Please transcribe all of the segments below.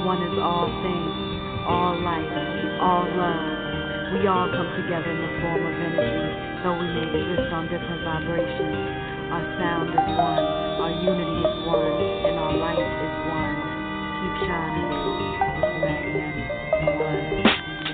one is all things, all life, all love. We all come together in the form of energy, though we may exist on different vibrations. Our sound is one, our unity is one, and our light is one. Keep shining, it's magnetic. One.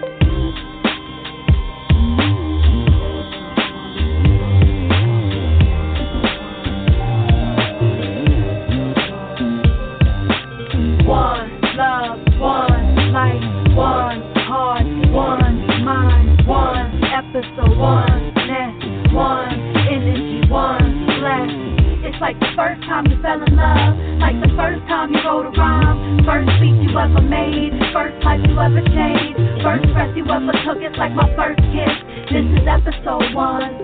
Episode oneness, one energy, one bless. It's like the first time you fell in love, like the first time you wrote a rhyme, first beat you ever made, first life you ever changed, first breath you ever took. It's like my first kiss. This is episode one.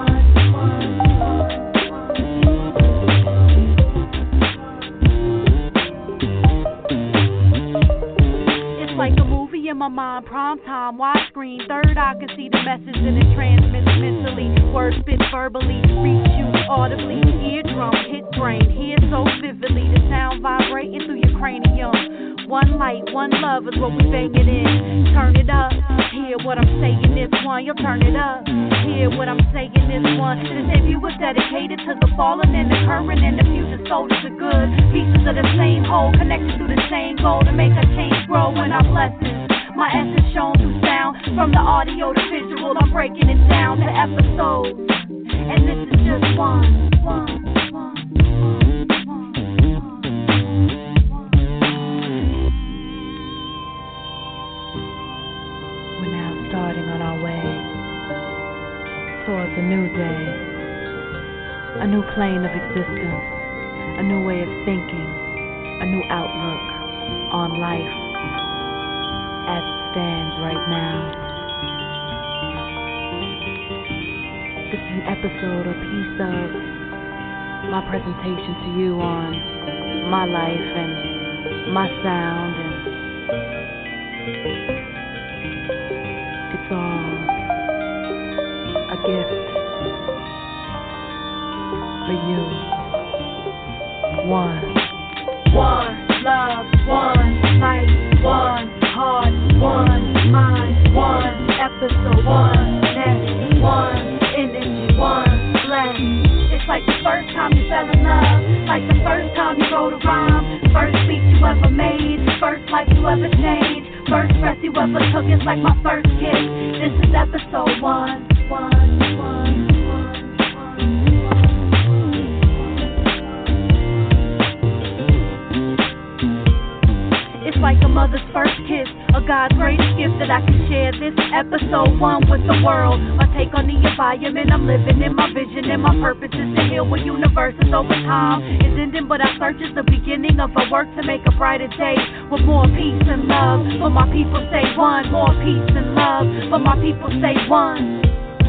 It's like a movie in my mind, prime time, widescreen, third eye can see the message and it transmits mentally. Words spit verbally, reach you audibly, eardrum hit brain, hear so vividly, the sound vibrating through your cranium. One light, one love is what we banging in. Turn it up, hear what I'm saying this one. You'll turn it up, hear what I'm saying this one. This debut was dedicated to the fallen and the current and the future soldiers of good. Pieces of the same whole, connected through the same goal to make a change grow in our blessings. My essence shown through sound, from the audio to visual. I'm breaking it down to episodes, and this is just one. We're now starting on our way towards a new day, a new plane of existence, a new way of thinking, a new outlook on life as it stands right now. This is an episode, a piece of my presentation to you on my life and my sound, and it's all a gift for you. One love, one light, one heart, one mind, one episode, oneness, one energy, one bless. It's like the first time you fell in love, like the first time you wrote a rhyme, first beat you ever made, first life you ever changed, first breath you ever took. It's like my first kiss. This is episode one. It's like a mother's first kiss, a God's greatest gift that I can share. This episode one with the world. My take on the environment I'm living in, my vision and my purpose is to heal what universe is over time. It's ending, but our search is the beginning of a work to make a brighter day with more peace and love. But my people say one, more peace and love. But my people say one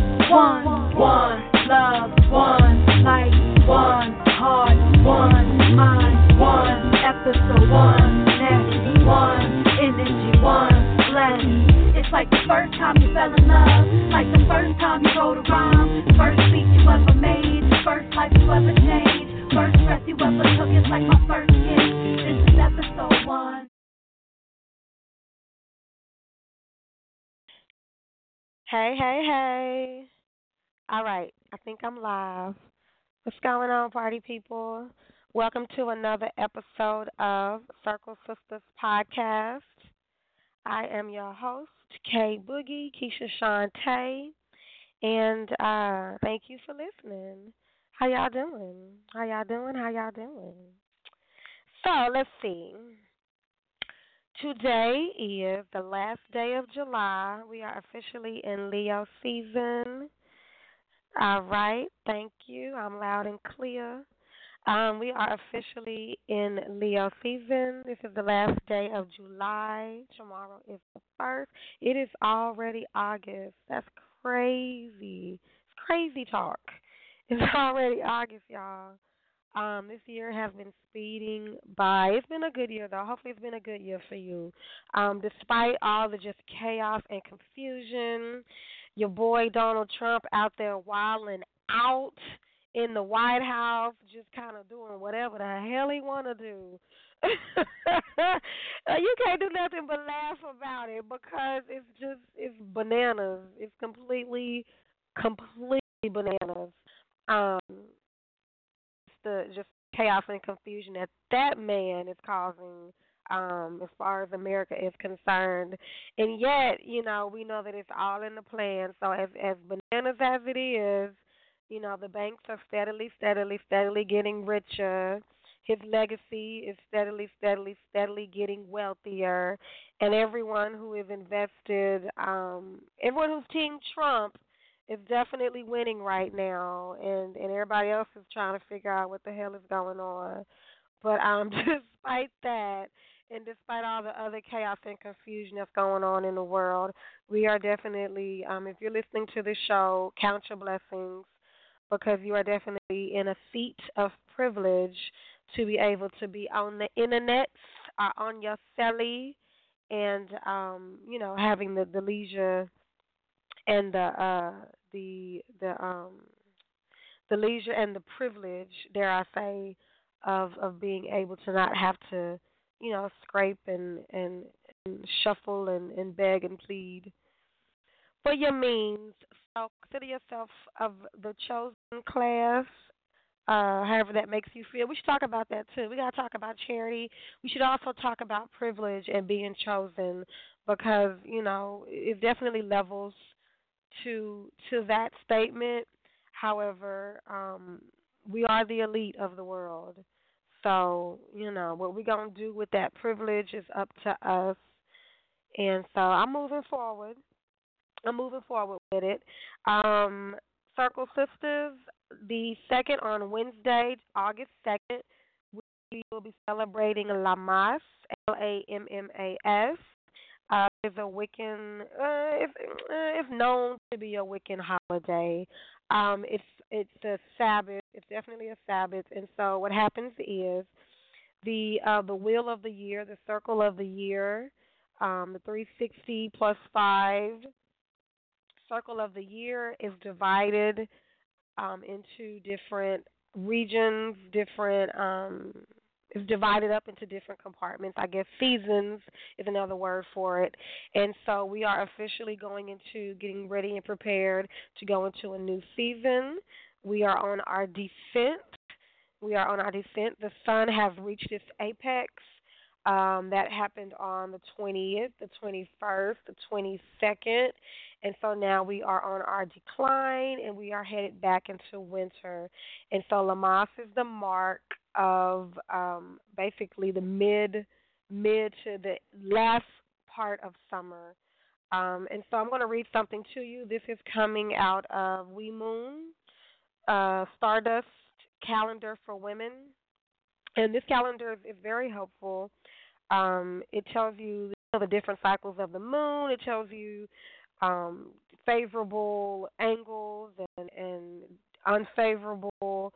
love, one light, one heart, one mind, one episode, oneness, one energy, one bless. It's like the first time you fell in love, like the first time you wrote a rhyme, first beat you ever made, first life you ever changed, first breath you ever took. It's like my first kiss. This is episode one. Hey. All right, I think I'm live. What's going on, party people? Welcome to another episode of Circle Sisters Podcast. I am your host, K Boogie, Keisha Shantae, and thank you for listening. How y'all doing? So, let's see. Today is the last day of July. We are officially in Leo season. All right, thank you. I'm loud and clear. We are officially in Leo season. This is the last day of July. Tomorrow is the 1st. It is already August. That's crazy. It's crazy talk. It's already August, y'all. This year has been speeding by. It's been a good year, though. Hopefully it's been a good year for you. Despite all the just chaos and confusion, your boy Donald Trump out there wilding out in the White House, just kind of doing whatever the hell he want to do. You can't do nothing but laugh about it because it's bananas. It's completely bananas. Um, it's the just chaos and confusion that man is causing. As far as America is concerned, and yet, we know that it's all in the plan. So as bananas as it is, the banks are steadily getting richer. His legacy is steadily getting wealthier, and everyone who is invested, everyone who's Team Trump is definitely winning right now, and everybody else is trying to figure out what the hell is going on. But despite that, and despite all the other chaos and confusion that's going on in the world, we are definitely, if you're listening to this show, count your blessings because you are definitely in a seat of privilege to be able to be on the internet, on your celly, and having the leisure and the leisure and the privilege, dare I say, of being able to not have to, scrape and shuffle and beg and plead for your means. So consider yourself of the chosen class, however that makes you feel. We should talk about that too. We got to talk about charity. We should also talk about privilege and being chosen because, it definitely levels to that statement. However, we are the elite of the world. So, what we're going to do with that privilege is up to us. And so I'm moving forward. With it. Circle Sisters, the second on Wednesday, August 2nd, we will be celebrating Lammas, Lammas. Is a Wiccan, it's known to be a Wiccan holiday. It's a Sabbath. It's definitely a Sabbath. And so what happens is the wheel of the year, the circle of the year, the 360 plus 5 circle of the year is divided into different regions, it's divided up into different compartments. I guess seasons is another word for it. And so we are officially going into getting ready and prepared to go into a new season. We are on our descent. The sun has reached its apex. That happened on the 20th, the 21st, the 22nd. And so now we are on our decline and we are headed back into winter. And so Lammas is the mark of basically the mid to the last part of summer. And so I'm going to read something to you. This is coming out of We Moon, Stardust Calendar for Women. And this calendar is very helpful. It tells you the different cycles of the moon. It tells you favorable angles and unfavorable.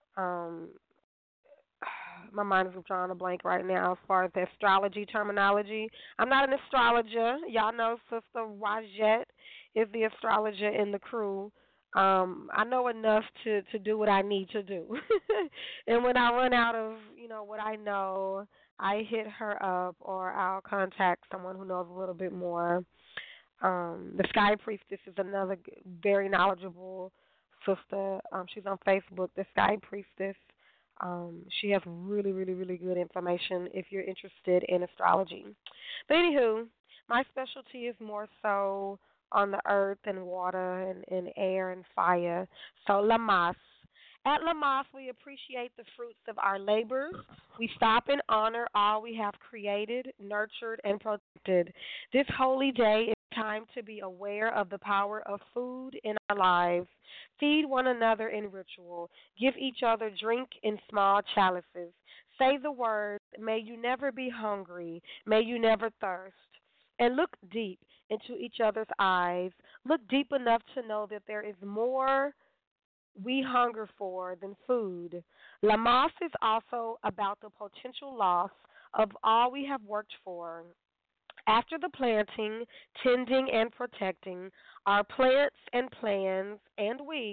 My mind is drawing a blank right now as far as the astrology terminology. I'm not an astrologer. Y'all know Sister Wajette is the astrologer in the crew. I know enough to do what I need to do. And when I run out of, what I know, I hit her up or I'll contact someone who knows a little bit more. The Sky Priestess is another very knowledgeable sister. She's on Facebook, the Sky Priestess. She has really, really, really good information if you're interested in astrology. But anywho, my specialty is more so on the earth and water and air and fire. So Lammas. At Lammas, we appreciate the fruits of our labors. We stop and honor all we have created, nurtured, and protected. This holy day is time to be aware of the power of food in our lives. Feed one another in ritual. Give each other drink in small chalices. Say the words, may you never be hungry, may you never thirst. And look deep into each other's eyes. Look deep enough to know that there is more we hunger for than food. Lammas is also about the potential loss of all we have worked for. After the planting, tending, and protecting, our plants and plans and we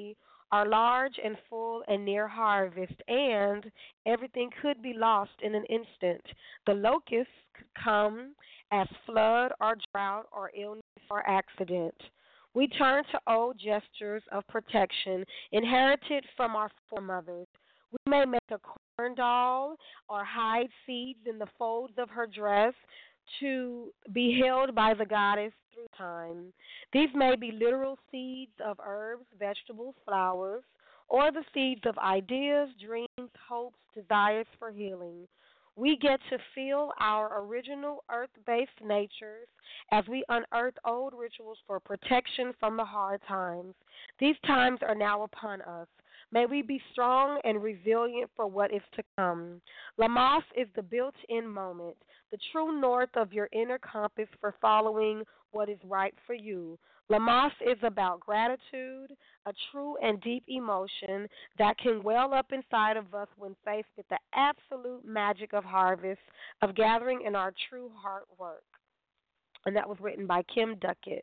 are large and full and near harvest, and everything could be lost in an instant. The locusts could come as flood or drought or illness or accident. We turn to old gestures of protection inherited from our foremothers. We may make a corn doll or hide seeds in the folds of her dress to be held by the goddess through time. These may be literal seeds of herbs, vegetables, flowers, or the seeds of ideas, dreams, hopes, desires for healing. We get to feel our original earth based natures as we unearth old rituals for protection from the hard times. These times are now upon us. May we be strong and resilient for what is to come. Lammas is the built in moment, the true north of your inner compass for following what is right for you. Lammas is about gratitude, a true and deep emotion that can well up inside of us when faced with the absolute magic of harvest, of gathering in our true heart work. And that was written by Kim Duckett.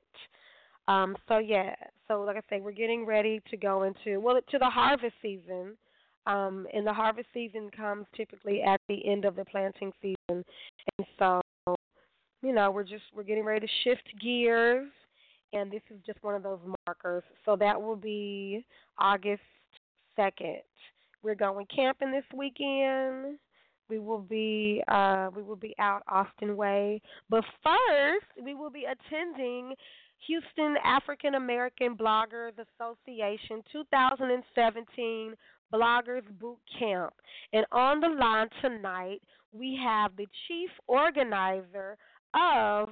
So like I say, we're getting ready to go into to the harvest season. And the harvest season comes typically at the end of the planting season, and so we're getting ready to shift gears, and this is just one of those markers. So that will be August 2nd. We're going camping this weekend. We will be out Austin Way, but first we will be attending Houston African American Bloggers Association 2017 Bloggers Boot Camp. And on the line tonight, we have the chief organizer of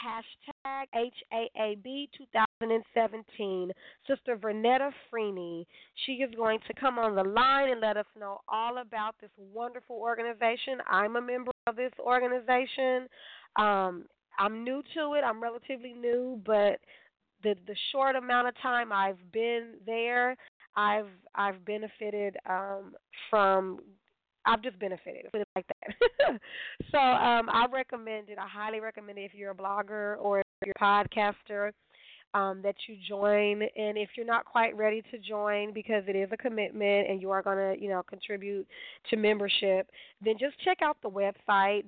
#HAAB 2017, Sister Vernetta Freeney. She is going to come on the line and let us know all about this wonderful organization. I'm a member of this organization. I'm new to it. I'm relatively new, but the short amount of time I've been there, I've benefited from. I've just benefited, put it like that. So I recommend it. I highly recommend it if you're a blogger or if you're a podcaster, that you join. And if you're not quite ready to join because it is a commitment and you are going to, contribute to membership, then just check out the website,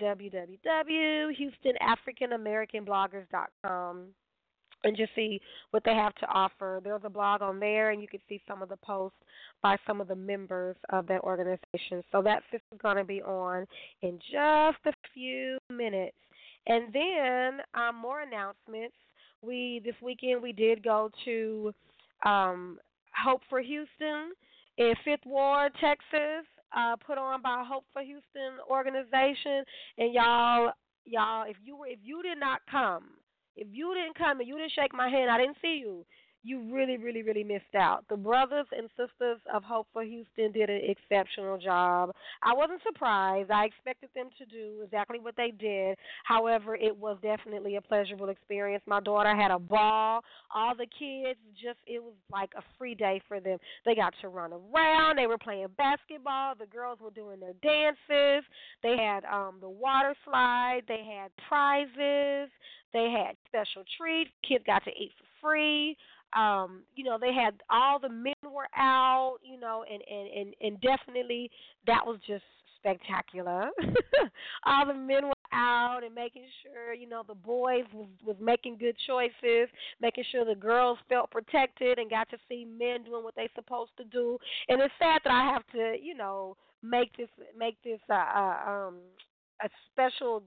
www.HoustonAfricanAmericanBloggers.com. and just see what they have to offer. There's a blog on there, and you can see some of the posts by some of the members of that organization. So that is going to be on in just a few minutes. And then more announcements. This weekend we did go to Hope for Houston in Fifth Ward, Texas, put on by Hope for Houston organization. And y'all, if you did not come. If you didn't come and you didn't shake my hand, I didn't see you. You really, really, really missed out. The brothers and sisters of Hope for Houston did an exceptional job. I wasn't surprised. I expected them to do exactly what they did. However, it was definitely a pleasurable experience. My daughter had a ball. All the kids, it was like a free day for them. They got to run around. They were playing basketball. The girls were doing their dances. They had the water slide. They had prizes. They had special treats. Kids got to eat for free. They had all the men were out, and definitely that was just spectacular. All the men were out and making sure, the boys was making good choices, making sure the girls felt protected and got to see men doing what they're supposed to do. And it's sad that I have to, make this a special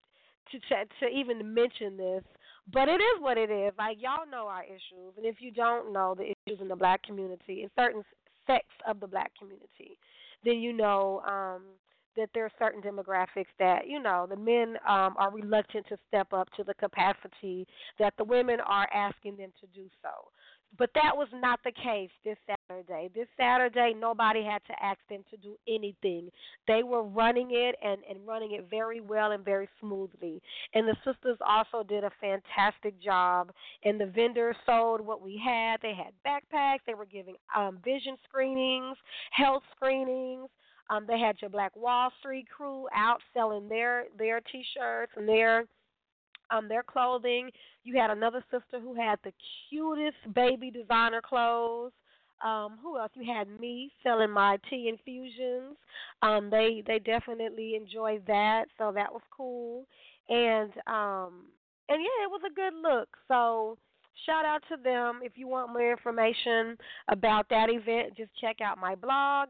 to even mention this, but it is what it is. Like, y'all know our issues, and if you don't know the issues in the black community, in certain sects of the black community, then you know that there are certain demographics that, the men are reluctant to step up to the capacity that the women are asking them to do so. But that was not the case this Saturday. This Saturday, nobody had to ask them to do anything. They were running it and running it very well and very smoothly. And the sisters also did a fantastic job. And the vendors sold what we had. They had backpacks. They were giving vision screenings, health screenings. They had your Black Wall Street crew out selling their T-shirts and their clothing. You had another sister who had the cutest baby designer clothes. Who else? You had me selling my tea infusions. They definitely enjoyed that, so that was cool. And yeah, it was a good look. So shout out to them. If you want more information about that event, just check out my blog,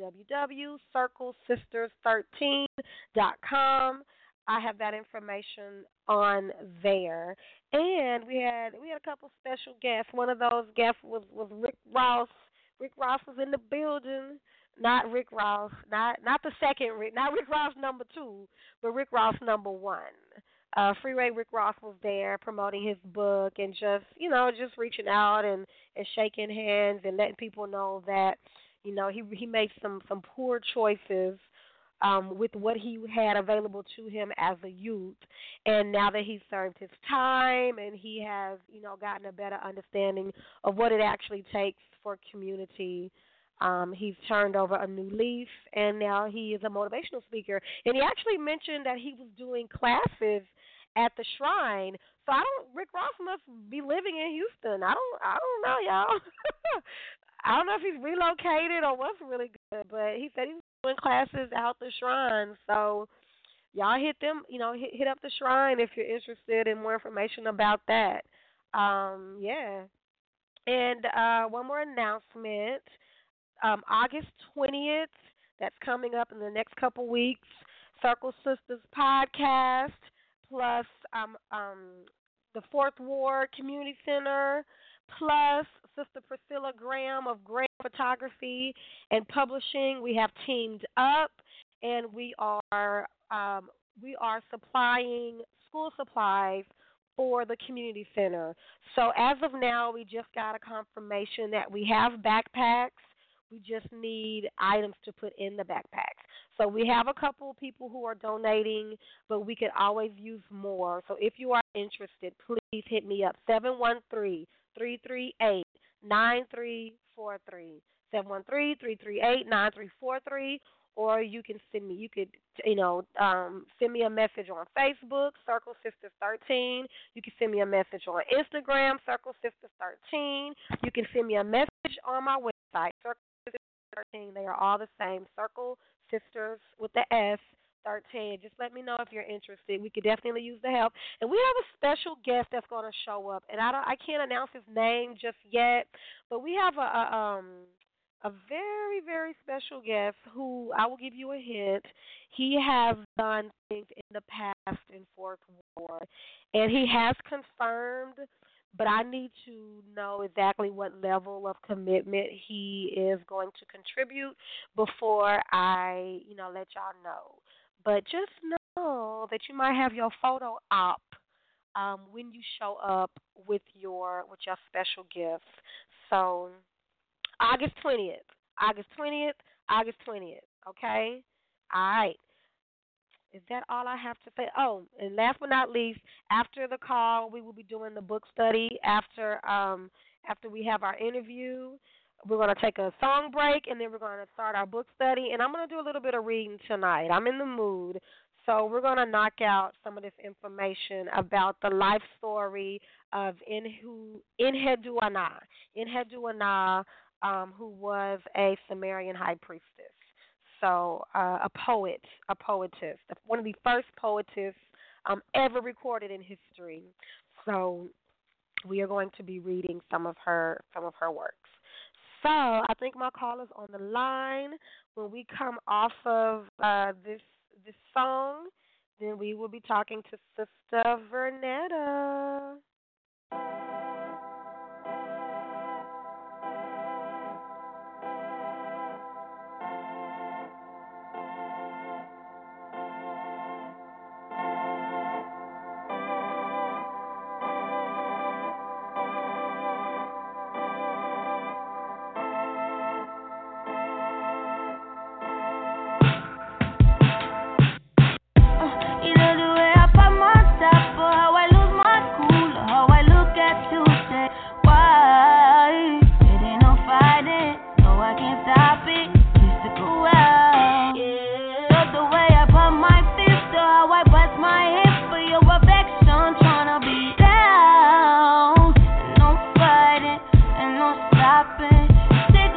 www.circlesisters13.com. I have that information on there. And we had a couple special guests. One of those guests was Rick Ross. Rick Ross was in the building. Not Rick Ross, not the second Rick, not Rick Ross number 2, but Rick Ross number 1. Freeway Rick Ross was there promoting his book and just reaching out and shaking hands and letting people know that, he made some poor choices with what he had available to him as a youth. And now that he's served his time and he has, gotten a better understanding of what it actually takes for community, he's turned over a new leaf, and now he is a motivational speaker. And he actually mentioned that he was doing classes at the Shrine. So Rick Ross must be living in Houston. I don't know, y'all. I don't know if he's relocated or what's really good, but he said he was doing classes out the Shrine. So y'all hit them, hit up the Shrine if you're interested in more information about that. Yeah. And one more announcement. August 20th, that's coming up in the next couple weeks, Circle Sisters podcast, plus the Fourth Ward Community Center, plus Sister Priscilla Graham of Graham Photography and Publishing. We have teamed up, and we are supplying school supplies for the community center. So as of now, we just got a confirmation that we have backpacks. We just need items to put in the backpacks. So we have a couple people who are donating, but we could always use more. So if you are interested, please hit me up, 713-338-9343, 713-338-9343, or you can send me, send me a message on Facebook, Circle Sisters 13. You can send me a message on Instagram, Circle Sisters 13. You can send me a message on my website, Circle 13. They are all the same. Circle Sisters with the S 13. Just let me know if you're interested. We could definitely use the help. And we have a special guest that's going to show up. And I can't announce his name just yet, but we have a very, very special guest who I will give you a hint. He has done things in the past in Fourth Ward, and he has confirmed, but I need to know exactly what level of commitment he is going to contribute before I, let y'all know. But just know that you might have your photo op when you show up with your special gifts. So August 20th, okay? All right. Is that all I have to say? Oh, and last but not least, after the call, we will be doing the book study. After we have our interview, we're going to take a song break, and then we're going to start our book study. And I'm going to do a little bit of reading tonight. I'm in the mood. So we're going to knock out some of this information about the life story of Enhedu Anah, who was a Sumerian high priestess. So a poetess, one of the first poetess ever recorded in history. So we are going to be reading some of her works. So I think my call is on the line. When we come off of this song, then we will be talking to Sister Vernetta. Stopping.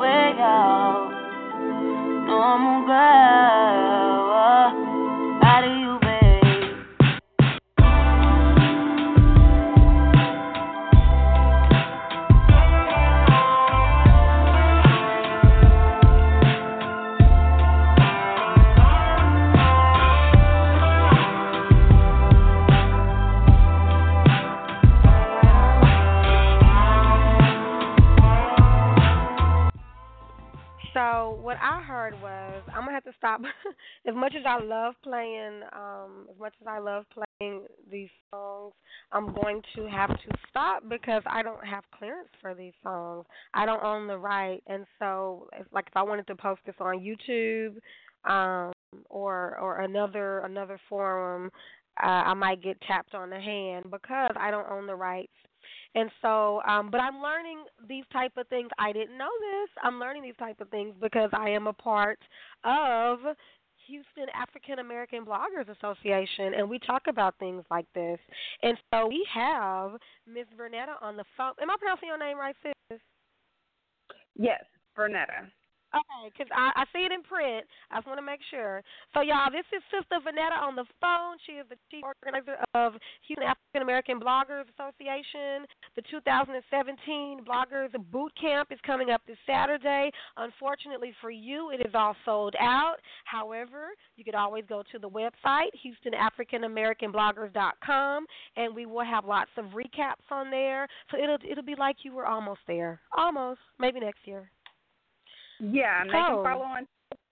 way out. Normal girl, how do you, babe? So what I heard was I'm gonna have to stop. As much as I love playing, these songs, I'm going to have to stop because I don't have clearance for these songs. I don't own the right, and so it's like if I wanted to post this on YouTube, um, or another forum, I might get tapped on the hand because I don't own the rights. And so, but I'm learning these type of things. I didn't know this. I'm learning these type of things because I am a part of Houston African American Bloggers Association, and we talk about things like this. And so we have Miss Vernetta on the phone. Am I pronouncing your name right, sis? Yes, Vernetta. Okay, because I see it in print. I just want to make sure. So, y'all, this is Sister Vernetta on the phone. She is the chief organizer of Houston African American Bloggers Association. The 2017 Bloggers Boot Camp is coming up this Saturday. Unfortunately for you, it is all sold out. However, you could always go to the website, HoustonAfricanAmericanBloggers.com, and we will have lots of recaps on there. So it'll be like you were almost there. Almost. Maybe next year. Yeah, and they can follow on.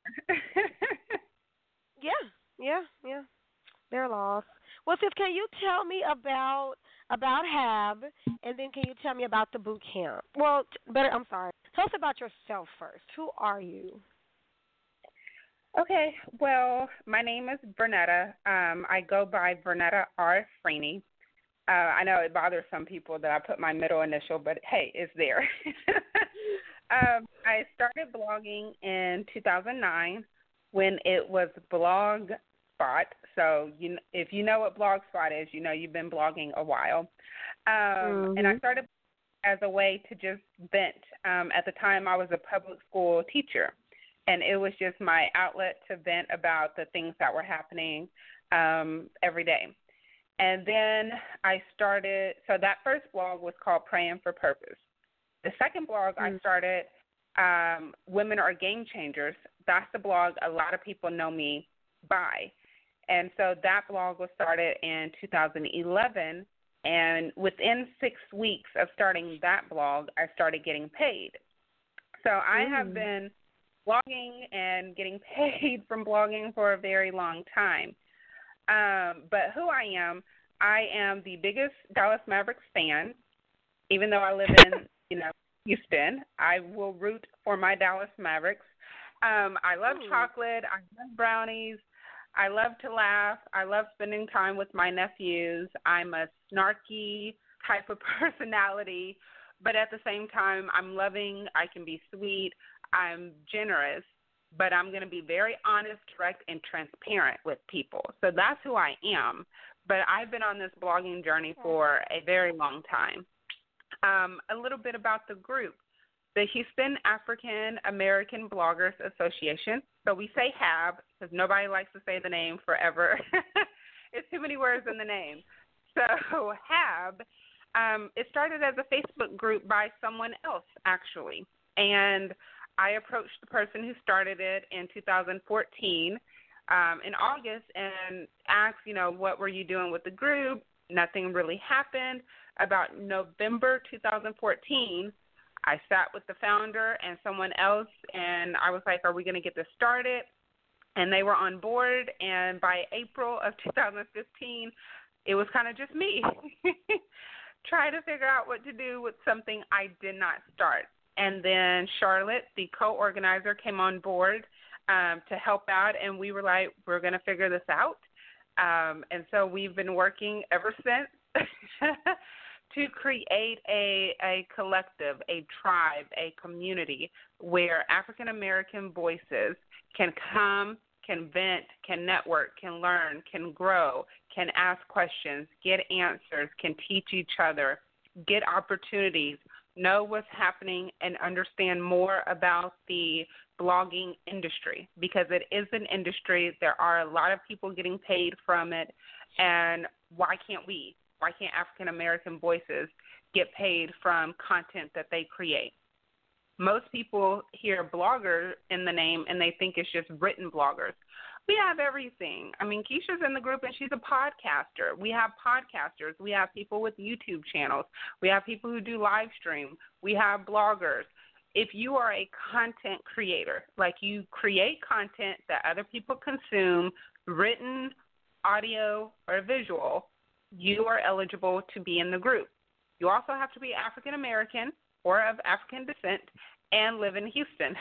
Yeah. They're lost. Well, sis, can you tell me about HAB, and then can you tell me about the boot camp? Well, I'm sorry. Tell us about yourself first. Who are you? Okay, well, my name is Vernetta. I go by Vernetta R. Freeney. I know it bothers some people that I put my middle initial, but hey, it's there. I started blogging in 2009 when it was Blogspot. So if you know what Blogspot is, you know you've been blogging a while. And I started as a way to just vent. At the time, I was a public school teacher, and it was just my outlet to vent about the things that were happening every day. And then I started, so that first blog was called Praying for Purpose. The second blog I started, Women Are Game Changers. That's the blog a lot of people know me by. And so that blog was started in 2011, and within 6 weeks of starting that blog, I started getting paid. So I have been blogging and getting paid from blogging for a very long time. But who I am the biggest Dallas Mavericks fan, even though I live in Houston. I will root for my Dallas Mavericks. I love chocolate. I love brownies. I love to laugh. I love spending time with my nephews. I'm a snarky type of personality, but at the same time, I'm loving. I can be sweet. I'm generous, but I'm going to be very honest, direct, and transparent with people. So that's who I am. But I've been on this blogging journey for a very long time. A little bit about the group, the Houston African American Bloggers Association. So we say HAB because nobody likes to say the name forever. It's too many words in the name. So HAB, it started as a Facebook group by someone else, actually. And I approached the person who started it in 2014 in August and asked, what were you doing with the group? Nothing really happened. About November 2014, I sat with the founder and someone else, and I was like, are we going to get this started? And they were on board, and by April of 2015, it was kind of just me trying to figure out what to do with something I did not start. And then Charlotte, the co-organizer, came on board to help out, and we were like, we're going to figure this out. And so we've been working ever since to create a collective, a tribe, a community where African-American voices can come, can vent, can network, can learn, can grow, can ask questions, get answers, can teach each other, get opportunities, know what's happening, and understand more about the blogging industry, because it is an industry. There are a lot of people getting paid from it, and why can't we? Why can't African American voices get paid from content that they create? Most people hear blogger in the name and they think it's just written bloggers. We have everything. I mean, Keisha's in the group and she's a podcaster. We have podcasters. We have people with YouTube channels. We have people who do live stream. We have bloggers. If you are a content creator, like you create content that other people consume, written, audio, or visual, you are eligible to be in the group. You also have to be African American or of African descent and live in Houston.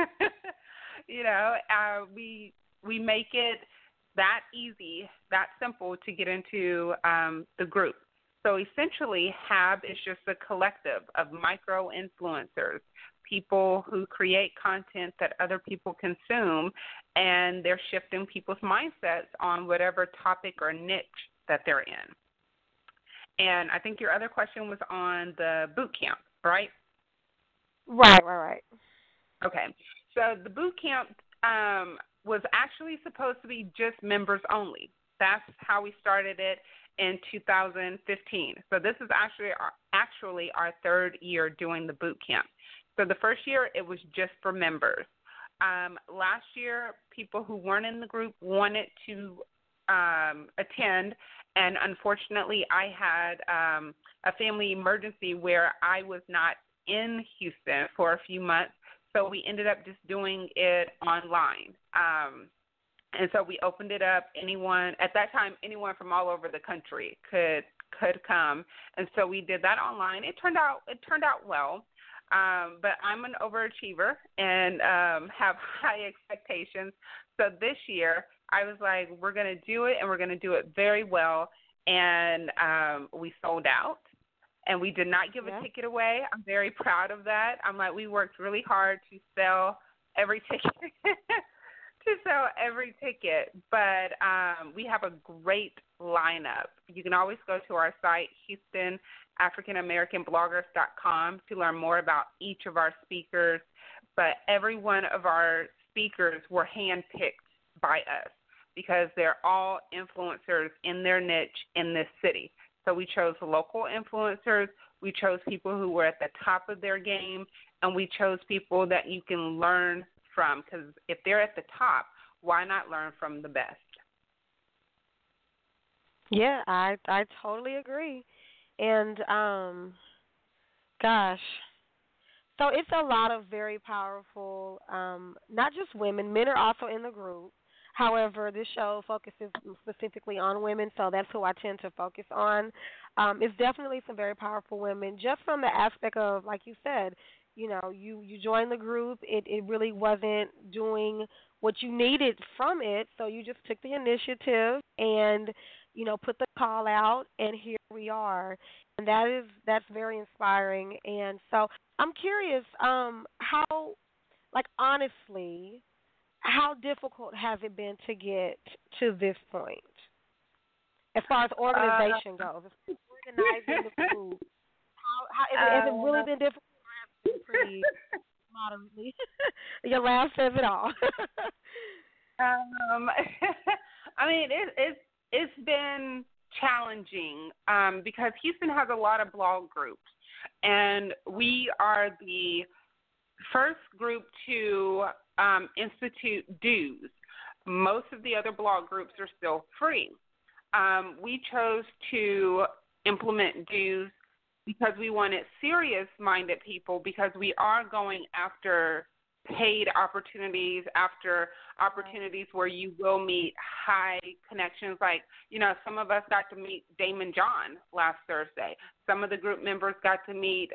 We make it that easy, that simple to get into the group. So essentially, HAB is just a collective of micro-influencers, people who create content that other people consume, and they're shifting people's mindsets on whatever topic or niche that they're in. And I think your other question was on the boot camp, right? Right. Okay. So the boot camp was actually supposed to be just members only. That's how we started it in 2015. So this is actually our third year doing the boot camp. So the first year, it was just for members. Last year, people who weren't in the group wanted to attend, and unfortunately, I had a family emergency where I was not in Houston for a few months, so we ended up just doing it online. And so we opened it up. Anyone from all over the country could come, and so we did that online. It turned out well. But I'm an overachiever and have high expectations. So this year, I was like, we're going to do it, and we're going to do it very well. And we sold out, and we did not give a ticket away. I'm very proud of that. I'm like, we worked really hard to sell every ticket. But we have a great lineup. You can always go to our site, HoustonAfricanAmericanBloggers.com, to learn more about each of our speakers. But every one of our speakers were handpicked by us because they're all influencers in their niche in this city. So we chose local influencers, we chose people who were at the top of their game, and we chose people that you can learn from, because if they're at the top, why not learn from the best? Yeah, I totally agree. And, gosh, so it's a lot of very powerful, not just women. Men are also in the group. However, this show focuses specifically on women, so that's who I tend to focus on. It's definitely some very powerful women, just from the aspect of, like you said, you joined the group. It really wasn't doing what you needed from it, so you just took the initiative and, put the call out, and here we are. And that's very inspiring. And so I'm curious, honestly, how difficult has it been to get to this point as far as organization goes, as far as organizing the group? Has it really been difficult, or has it been pretty moderately? Your laugh says it all. I mean, it's been challenging because Houston has a lot of blog groups, and we are the first group to institute dues. Most of the other blog groups are still free. We chose to implement dues because we wanted serious-minded people, because we are going after paid opportunities, after opportunities where you will meet high connections. Like, some of us got to meet Damon John last Thursday. Some of the group members got to meet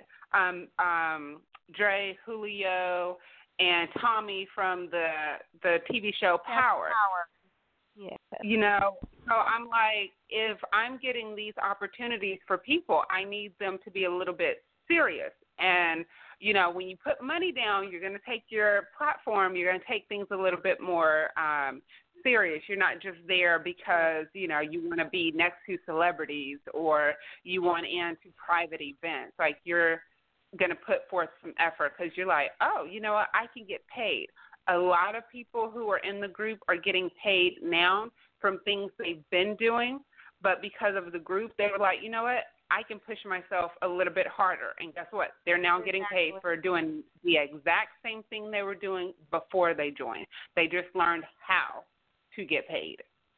Dre, Julio, and Tommy from the TV show Power. Yeah. So I'm like, if I'm getting these opportunities for people, I need them to be a little bit serious. And, when you put money down, you're going to take your platform, you're going to take things a little bit more serious. You're not just there because, you want to be next to celebrities or you want into private events. Like, you're going to put forth some effort because you're like, oh, you know what, I can get paid. A lot of people who are in the group are getting paid now from things they've been doing, but because of the group, they were like, you know what, I can push myself a little bit harder. And guess what? They're now getting paid for doing the exact same thing they were doing before they joined. They just learned how to get paid.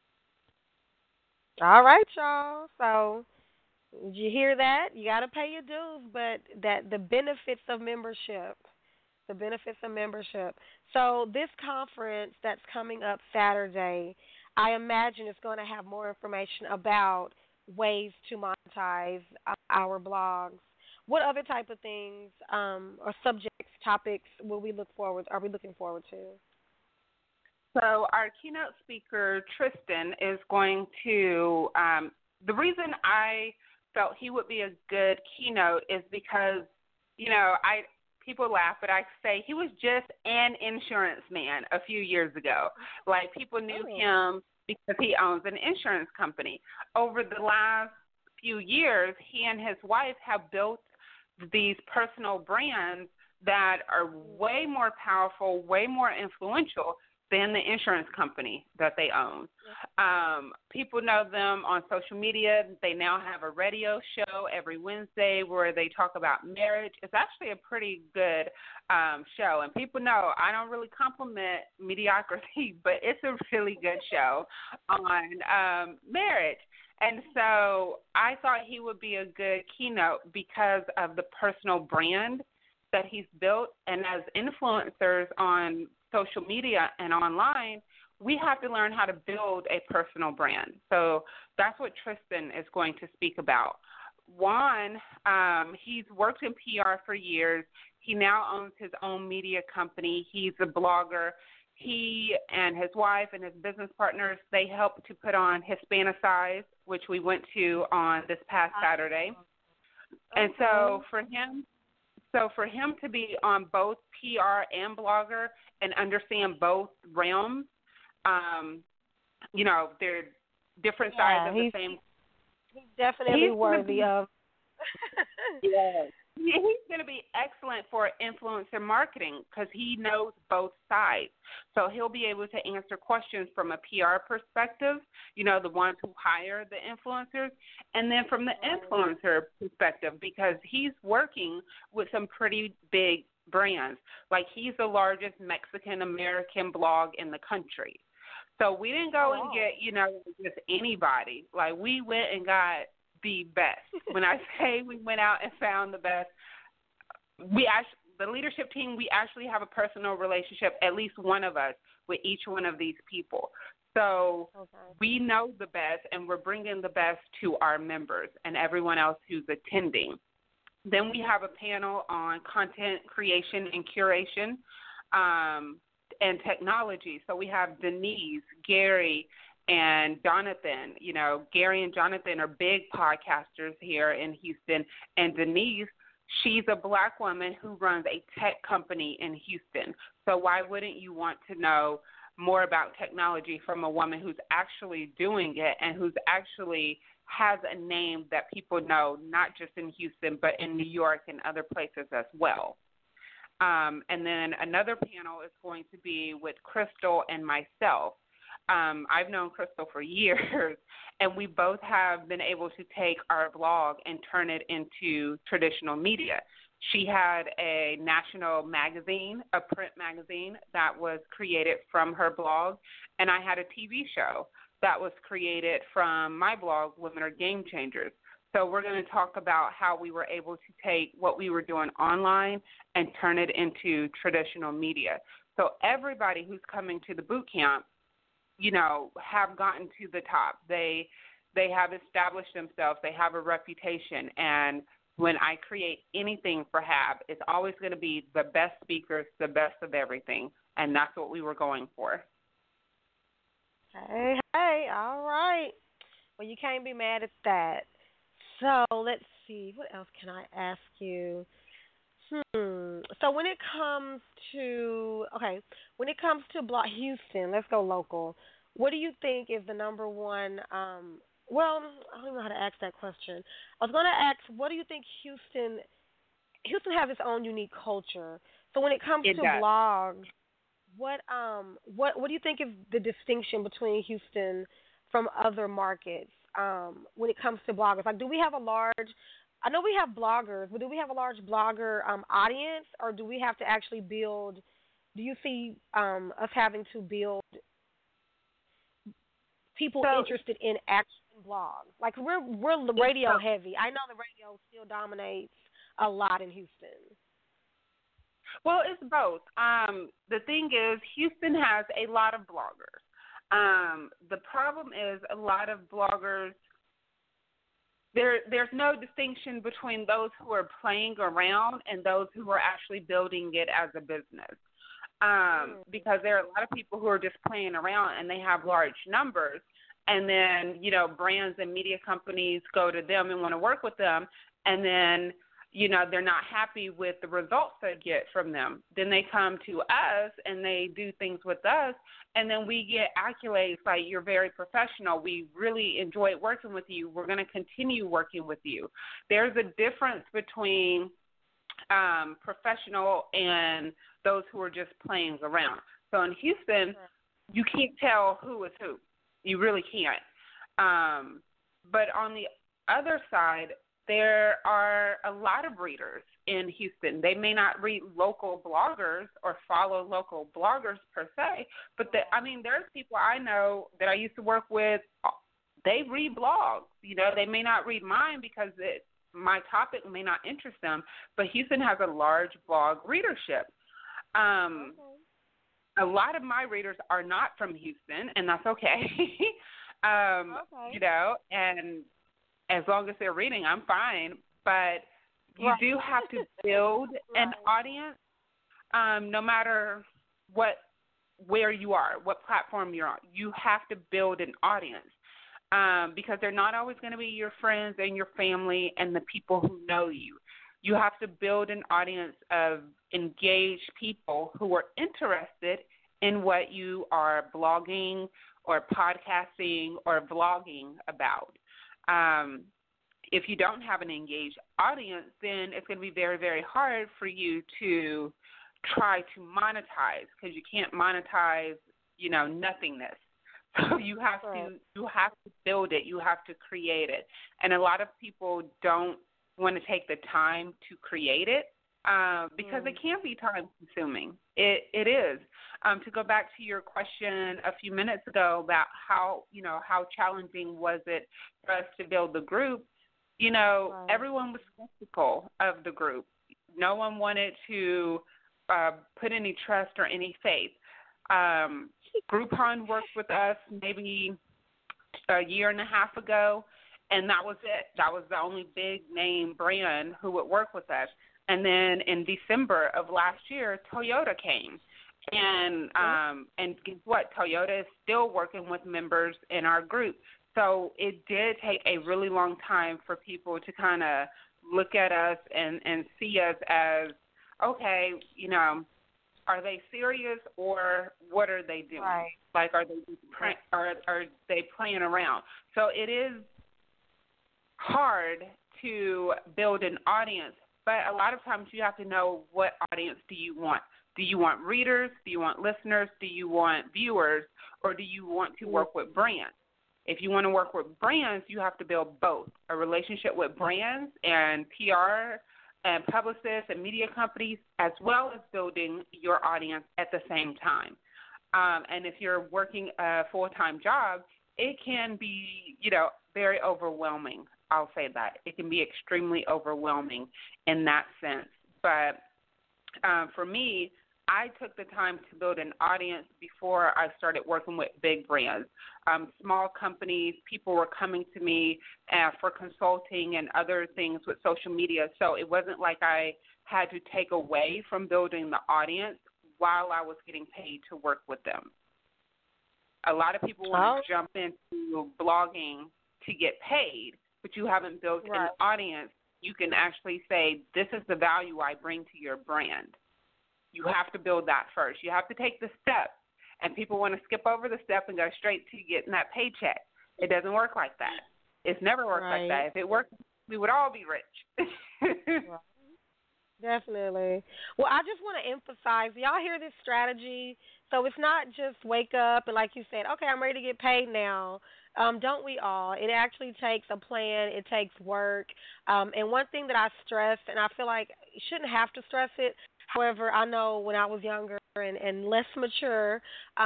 All right, y'all. So did you hear that? You got to pay your dues, but that the benefits of membership. The benefits of membership. So this conference that's coming up Saturday, I imagine it's going to have more information about ways to monetize our blogs. What other type of things or subjects, topics are we looking forward to? So our keynote speaker, Tristan, is going to, the reason I felt he would be a good keynote is because, you know, people laugh, but I say he was just an insurance man a few years ago. Like, people knew him because he owns an insurance company. Over the last few years, he and his wife have built these personal brands that are way more powerful, way more influential than the insurance company that they own. People know them on social media. They now have a radio show every Wednesday where they talk about marriage. It's actually a pretty good show. And people know I don't really compliment mediocrity, but it's a really good show on marriage. And so I thought he would be a good keynote because of the personal brand that he's built. And as influencers on social media and online, we have to learn how to build a personal brand. So that's what Tristan is going to speak about. Juan, he's worked in PR for years. He now owns his own media company. He's a blogger. He and his wife and his business partners, they helped to put on Hispanicize, which we went to on this past Saturday. And so for him to be on both PR and blogger and understand both realms, you know, they're different sides of the same. He's definitely worthy of. Yes. He's going to be excellent for influencer marketing because he knows both sides. So he'll be able to answer questions from a PR perspective, you know, the ones who hire the influencers, and then from the influencer perspective because he's working with some pretty big brands. Like, he's the largest Mexican-American blog in the country. So we didn't go and get, you know, just anybody. Like, we went and got the best. When I say we went out and found the best, the leadership team, we actually have a personal relationship, at least one of us, with each one of these people. So we know the best, and we're bringing the best to our members and everyone else who's attending. Then we have a panel on content creation and curation and technology. So we have Denise, Gary, and Jonathan. You know, Gary and Jonathan are big podcasters here in Houston. And Denise, she's a Black woman who runs a tech company in Houston. So why wouldn't you want to know more about technology from a woman who's actually doing it and who's actually has a name that people know, not just in Houston, but in New York and other places as well. And then another panel is going to be with Crystal and myself. I've known Crystal for years, and we both have been able to take our blog and turn it into traditional media. She had a national magazine, a print magazine, that was created from her blog, and I had a TV show that was created from my blog, Women Are Game Changers. So we're going to talk about how we were able to take what we were doing online and turn it into traditional media. So everybody who's coming to the boot camp, you know, have gotten to the top. They have established themselves. They have a reputation. And when I create anything for HAB, it's always going to be the best speakers, the best of everything. And that's what we were going for. Hey, all right. Well, you can't be mad at that. So let's see. What else can I ask you? So when it comes to Block Houston, let's go local. What do you think is the number one? Well, I don't even know how to ask that question. I was going to ask, what do you think Houston Houston has its own unique culture. So when it comes It to does. blogs, what do you think is the distinction between Houston from other markets when it comes to bloggers? Like, do we have a large? I know we have bloggers, but do we have a large blogger audience, or do we have to actually build? Do you see us having to build people So, interested in action blogs? Like we're radio heavy. I know the radio still dominates a lot in Houston. well, it's both. The thing is, Houston has a lot of bloggers. The problem is a lot of bloggers. There's no distinction between those who are playing around and those who are actually building it as a business. Because there are a lot of people who are just playing around and they have large numbers, and then brands and media companies go to them and want to work with them, and then they're not happy with the results they get from them. Then they come to us and they do things with us, and then we get accolades like, you're very professional. We really enjoyed working with you. We're going to continue working with you. There's a difference between professional and those who are just playing around. So in Houston, you can't tell who is who. You really can't. But on the other side, there are a lot of readers in Houston. They may not read local bloggers or follow local bloggers per se, but there's people I know that I used to work with. They read blogs. They may not read mine because my topic may not interest them, but Houston has a large blog readership. A lot of my readers are not from Houston, and that's okay. And as long as they're reading, I'm fine. But you do have to build an audience, no matter where you are, what platform you're on. You have to build an audience because they're not always going to be your friends and your family and the people who know you. You have to build an audience of engaged people who are interested in what you are blogging or podcasting or vlogging about. If you don't have an engaged audience, then it's going to be very, very hard for you to try to monetize, because you can't monetize, nothingness. So you have to build it. You have to create it. And a lot of people don't want to take the time to create it because it can be time consuming. It is. To go back to your question a few minutes ago about how challenging was it for us to build the group, everyone was skeptical of the group. No one wanted to put any trust or any faith. Groupon worked with us maybe a year and a half ago, and that was it. That was the only big name brand who would work with us. And then in December of last year, Toyota came. And guess what? Toyota is still working with members in our group. So it did take a really long time for people to kind of look at us and see us as, okay, are they serious or what are they doing? Right. Like, are they playing around? So it is hard to build an audience, but a lot of times you have to know, what audience do you want? Do you want readers? Do you want listeners? Do you want viewers? Or do you want to work with brands? If you want to work with brands, you have to build both, a relationship with brands and PR and publicists and media companies, as well as building your audience at the same time. And if you're working a full-time job, it can be, very overwhelming. I'll say that. It can be extremely overwhelming in that sense. But for me, I took the time to build an audience before I started working with big brands. Small companies, people were coming to me for consulting and other things with social media. So it wasn't like I had to take away from building the audience while I was getting paid to work with them. A lot of people want to jump into blogging to get paid, but you haven't built an audience. You can actually say, this is the value I bring to your brand. You have to build that first. You have to take the step, and people want to skip over the step and go straight to getting that paycheck. It doesn't work like that. It's never worked like that. If it worked, we would all be rich. Definitely. Well, I just want to emphasize, y'all hear this strategy? So it's not just wake up and, like you said, okay, I'm ready to get paid now. Don't we all? It actually takes a plan. It takes work. And one thing that I stress, and I feel like you shouldn't have to stress it. However, I know when I was younger and less mature,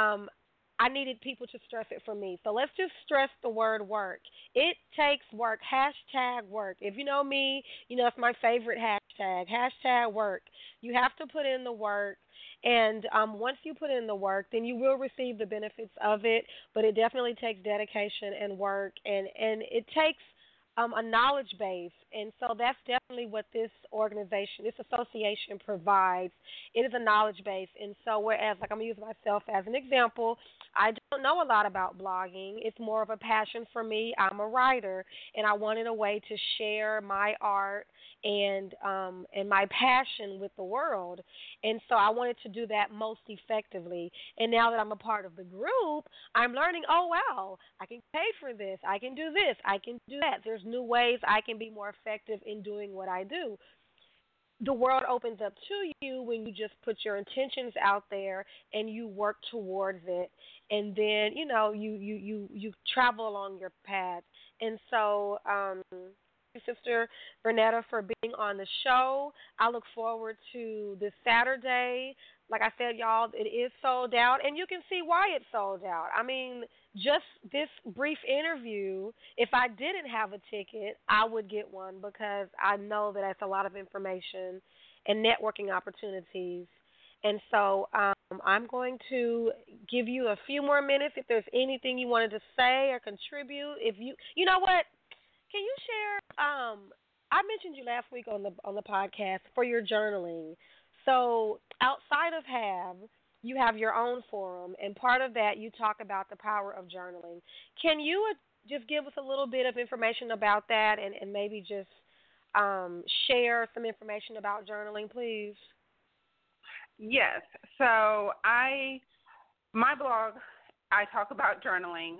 I needed people to stress it for me. So let's just stress the word work. It takes work. Hashtag work. If you know me, you know it's my favorite hashtag. Hashtag work. You have to put in the work. And once you put in the work, then you will receive the benefits of it. But it definitely takes dedication and work. And it takes a knowledge base. And so that's definitely what this organization, this association provides. It is a knowledge base. And so whereas, like I'm going to use myself as an example, I don't know a lot about blogging. It's more of a passion for me. I'm a writer, and I wanted a way to share my art and my passion with the world. And so I wanted to do that most effectively. And now that I'm a part of the group, I'm learning, oh, wow, I can pay for this. I can do this. I can do that. There's new ways I can be more effective in doing what I do. The world opens up to you when you just put your intentions out there and you work towards it, and then you travel along your path. And so Sister Vernetta, for being on the show. I look forward to this Saturday. Like I said, y'all, it is sold out, and you can see why it's sold out. I mean, just this brief interview, if I didn't have a ticket, I would get one because I know that that's a lot of information and networking opportunities. And so I'm going to give you a few more minutes if there's anything you wanted to say or contribute. If you know what, can you share? I mentioned you last week on the podcast for your journaling. So outside of HAB, you have your own forum, and part of that you talk about the power of journaling. Can you just give us a little bit of information about that, and maybe just share some information about journaling, please? Yes. So my blog, I talk about journaling,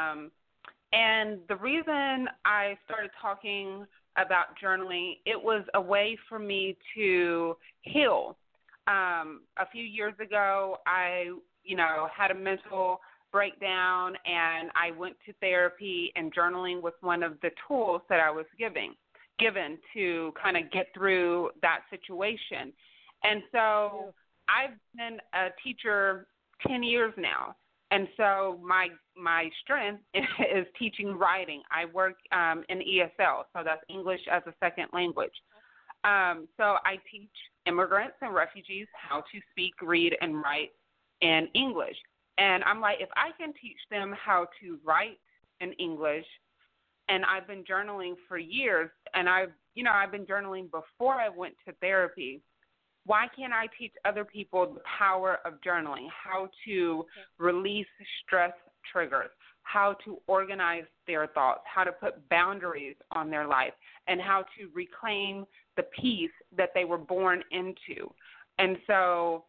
and the reason I started talking about journaling, it was a way for me to heal. A few years ago, I, had a mental breakdown, and I went to therapy, and journaling was one of the tools that I was given to kind of get through that situation. And so I've been a teacher 10 years now. And so my strength is teaching writing. I work in ESL, so that's English as a second language. So I teach immigrants and refugees how to speak, read, and write in English. And I'm like, if I can teach them how to write in English, and I've been journaling for years, and I've been journaling before I went to therapy, why can't I teach other people the power of journaling, how to release stress triggers, how to organize their thoughts, how to put boundaries on their life, and how to reclaim the peace that they were born into. And so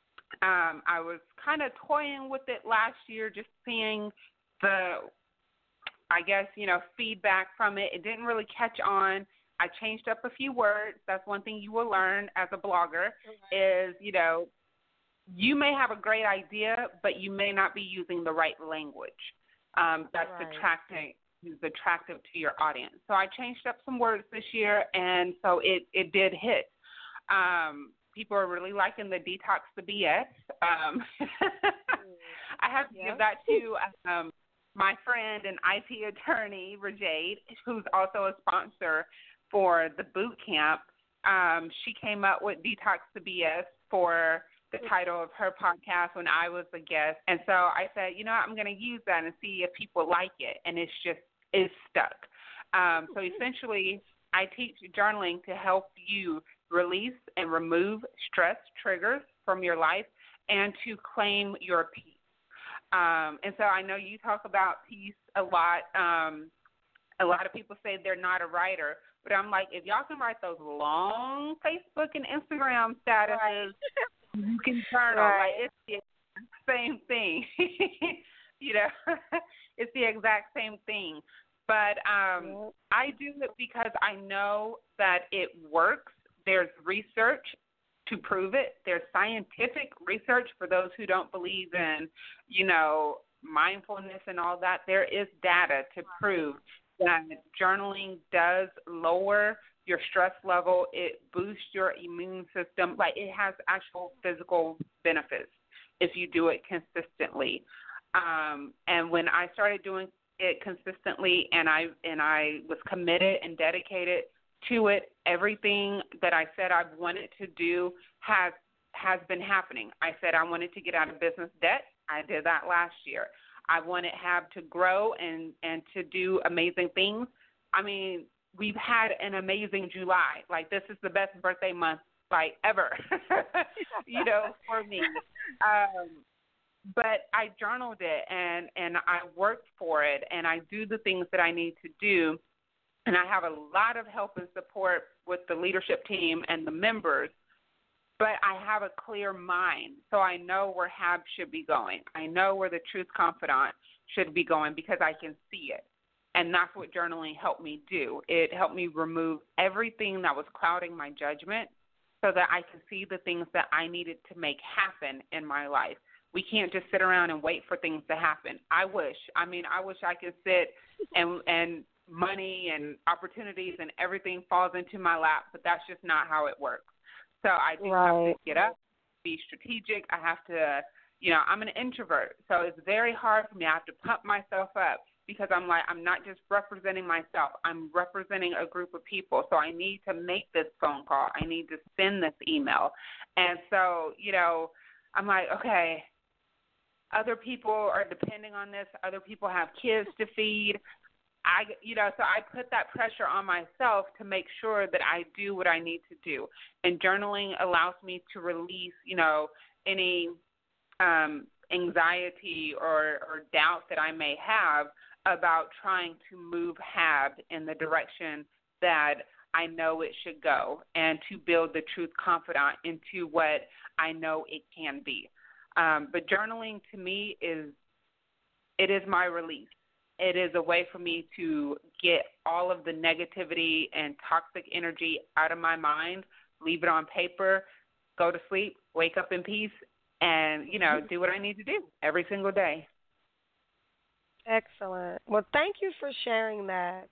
I was kind of toying with it last year, just seeing the, feedback from it. It didn't really catch on. I changed up a few words. That's one thing you will learn as a blogger is, you may have a great idea, but you may not be using the right language. That's attractive to your audience. So I changed up some words this year, and so it did hit. People are really liking the Detox the BS. I have to give that to my friend and IP attorney, Rajade, who's also a sponsor for the boot camp. She came up with Detox the BS for the title of her podcast when I was a guest. And so I said, I'm going to use that and see if people like it. And it's stuck. So essentially, I teach journaling to help you release and remove stress triggers from your life and to claim your peace. And so I know you talk about peace a lot. A lot of people say they're not a writer, but I'm like, if y'all can write those long Facebook and Instagram statuses, you can journal. Like, it's the same thing. It's the exact same thing. But I do it because I know that it works, There's research to prove it. There's scientific research for those who don't believe in, mindfulness and all that. There is data to prove that journaling does lower your stress level. It boosts your immune system. Like, it has actual physical benefits if you do it consistently. And when I started doing it consistently, and I was committed and dedicated to it, everything that I said I wanted to do has been happening. I said I wanted to get out of business debt. I did that last year. I wanted Have to grow and to do amazing things. I mean, we've had an amazing July. Like, this is the best birthday month, like, ever, for me. But I journaled it, and I worked for it, and I do the things that I need to do. And I have a lot of help and support with the leadership team and the members. But I have a clear mind, so I know where HAB should be going. I know where the Truth Confidant should be going because I can see it. And that's what journaling helped me do. It helped me remove everything that was clouding my judgment so that I could see the things that I needed to make happen in my life. We can't just sit around and wait for things to happen. I wish I could sit and money and opportunities and everything falls into my lap, but that's just not how it works. So I do have to get up, be strategic. I have to, I'm an introvert, so it's very hard for me. I have to pump myself up because I'm not just representing myself. I'm representing a group of people, so I need to make this phone call. I need to send this email. And so, I'm like, okay, other people are depending on this. Other people have kids to feed. So I put that pressure on myself to make sure that I do what I need to do. And journaling allows me to release, any anxiety or doubt that I may have about trying to move HAB in the direction that I know it should go, and to build the Truth Confidant into what I know it can be. But journaling to me is my release. It is a way for me to get all of the negativity and toxic energy out of my mind, leave it on paper, go to sleep, wake up in peace, and, do what I need to do every single day. Excellent. Well, thank you for sharing that.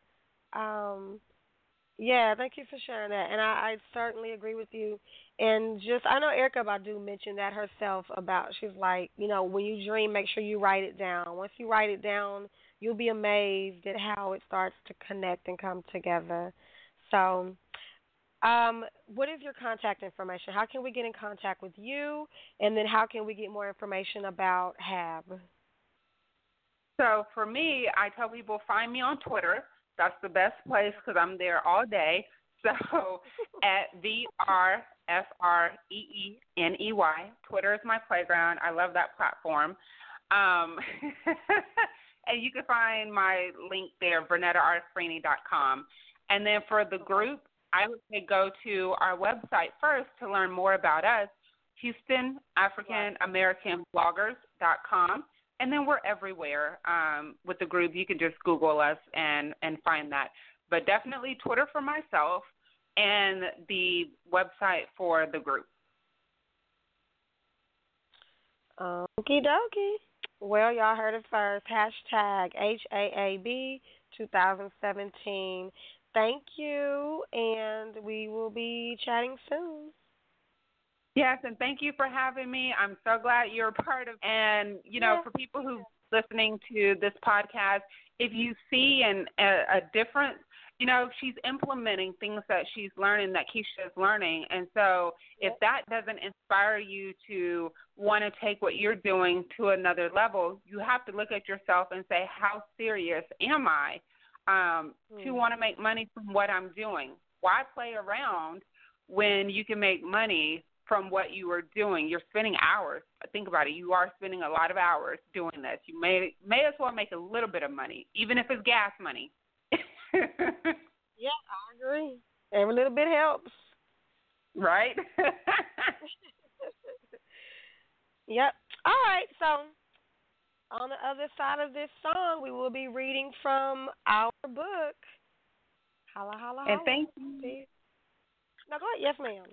Thank you for sharing that. And I certainly agree with you. And I know Erykah Badu mentioned that herself she's like, when you dream, make sure you write it down. Once you write it down, you'll be amazed at how it starts to connect and come together. So, what is your contact information? How can we get in contact with you? And then how can we get more information about HAB? So for me, I tell people find me on Twitter. That's the best place because I'm there all day. So at VRFREENEY. Twitter is my playground. I love that platform. And you can find my link there, VernettaRFreeney.com. And then for the group, I would say go to our website first to learn more about us, HoustonAfricanAmericanBloggers.com. And then we're everywhere with the group. You can just Google us and find that. But definitely Twitter for myself and the website for the group. Okie dokie. Well, y'all heard it first. Hashtag HAAB 2017. Thank you, and we will be chatting soon. Yes, and thank you for having me. I'm so glad you're a part of. And for people who are listening to this podcast, if you see a difference, she's implementing things that she's learning, that Keisha is learning. And so if that doesn't inspire you to want to take what you're doing to another level, you have to look at yourself and say, how serious am I to want to make money from what I'm doing? Why play around when you can make money from what you are doing? You're spending hours. Think about it. You are spending a lot of hours doing this. You may as well make a little bit of money, even if it's gas money. Yeah, I agree. Every little bit helps. Right? Yep. All right, so on the other side of this song, we will be reading from our book. Holla, holla, holla. And thank you. No, go ahead. Yes, ma'am.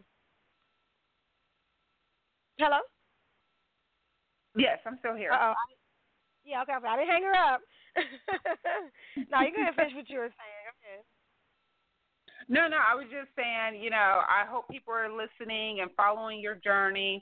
Hello? Yes, I'm still here. Uh-oh. Yeah, okay. I didn't hang her up. No, you go ahead and finish what you were saying. Go ahead. No, I was just saying, I hope people are listening and following your journey.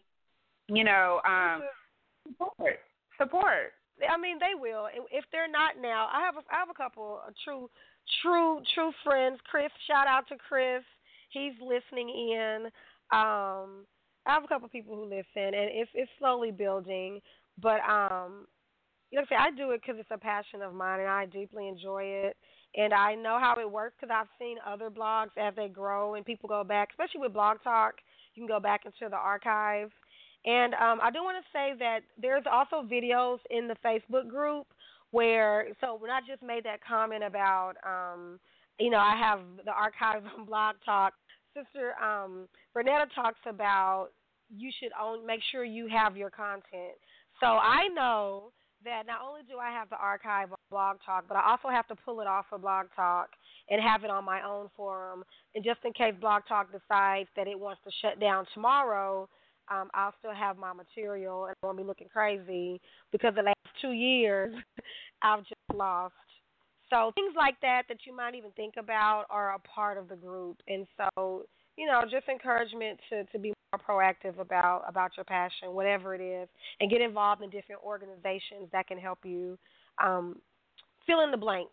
Support. I mean, they will. If they're not now, I have a couple of true friends. Chris, shout out to Chris. He's listening in. I have a couple of people who listen, and it's slowly building. But like I say, I do it because it's a passion of mine, and I deeply enjoy it. And I know how it works because I've seen other blogs as they grow and people go back, especially with Blog Talk. You can go back into the archive. And I do want to say that there's also videos in the Facebook group so when I just made that comment about, I have the archives on Blog Talk, Sister Bernetta talks about you should make sure you have your content. So I know that not only do I have the archive on Blog Talk, but I also have to pull it off of Blog Talk and have it on my own forum. And just in case Blog Talk decides that it wants to shut down tomorrow, I'll still have my material and I won't be looking crazy because the last 2 years I've just lost. So things like that you might even think about are a part of the group. And so, just encouragement to be more proactive about your passion, whatever it is, and get involved in different organizations that can help you fill in the blanks.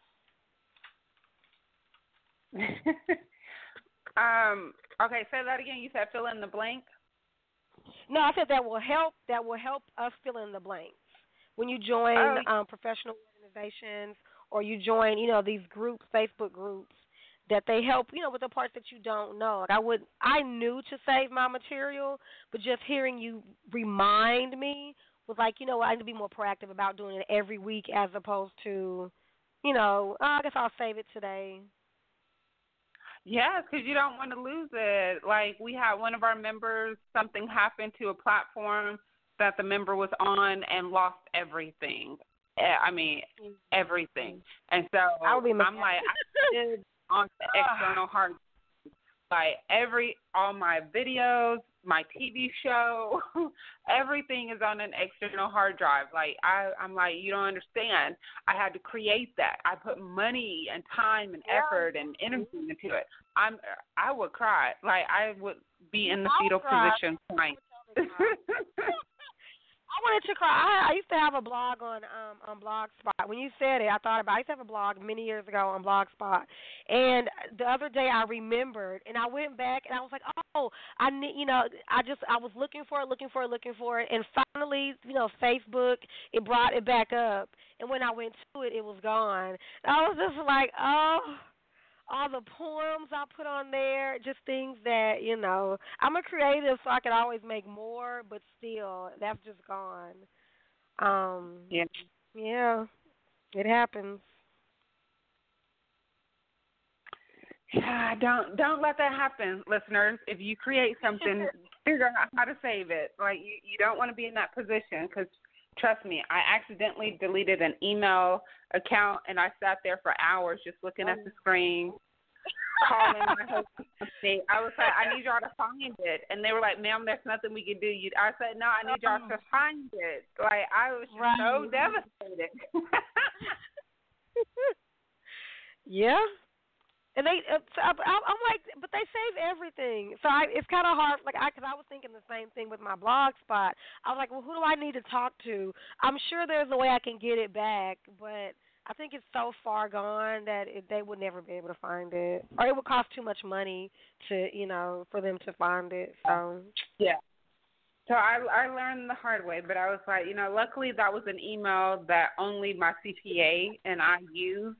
Okay, say that again. You said fill in the blank? No, I said that will help us fill in the blanks. When you join professional organizations or you join, these groups, Facebook groups, that they help, with the parts that you don't know. Like I knew to save my material, but just hearing you remind me was like, I need to be more proactive about doing it every week as opposed to, I guess I'll save it today. Yes, because you don't want to lose it. Like we had one of our members, something happened to a platform that the member was on and lost everything. I mean, everything. And so I'm like, I did on the external hard, like all my videos, my TV show, everything is on an external hard drive. Like I'm like, you don't understand. I had to create that. I put money and time and effort and energy into it. I would cry. Like I would be in the fetal position crying. I wanted to cry. I used to have a blog on Blogspot. When you said it, I used to have a blog many years ago on Blogspot. And the other day I remembered, and I went back, and I was like, oh, I was looking for it, and finally, Facebook, it brought it back up. And when I went to it, it was gone. And I was just like, oh. All the poems I put on there, just things that, I'm a creative, so I could always make more, but still, that's just gone. Yeah, it happens. Yeah, don't let that happen, listeners. If you create something, figure out how to save it. Like, you don't want to be in that position because, trust me, I accidentally deleted an email account, and I sat there for hours just looking at the screen, calling my husband. I was like, I need y'all to find it. And they were like, ma'am, there's nothing we can do. I said, no, I need y'all to find it. Like, I was just so devastated. Yeah. And I'm like, but they save everything. So it's kind of hard, because I was thinking the same thing with my blog spot. I was like, well, who do I need to talk to? I'm sure there's a way I can get it back, but I think it's so far gone that they would never be able to find it, or it would cost too much money to, for them to find it. So yeah. So I learned the hard way, but I was like, luckily that was an email that only my CPA and I used.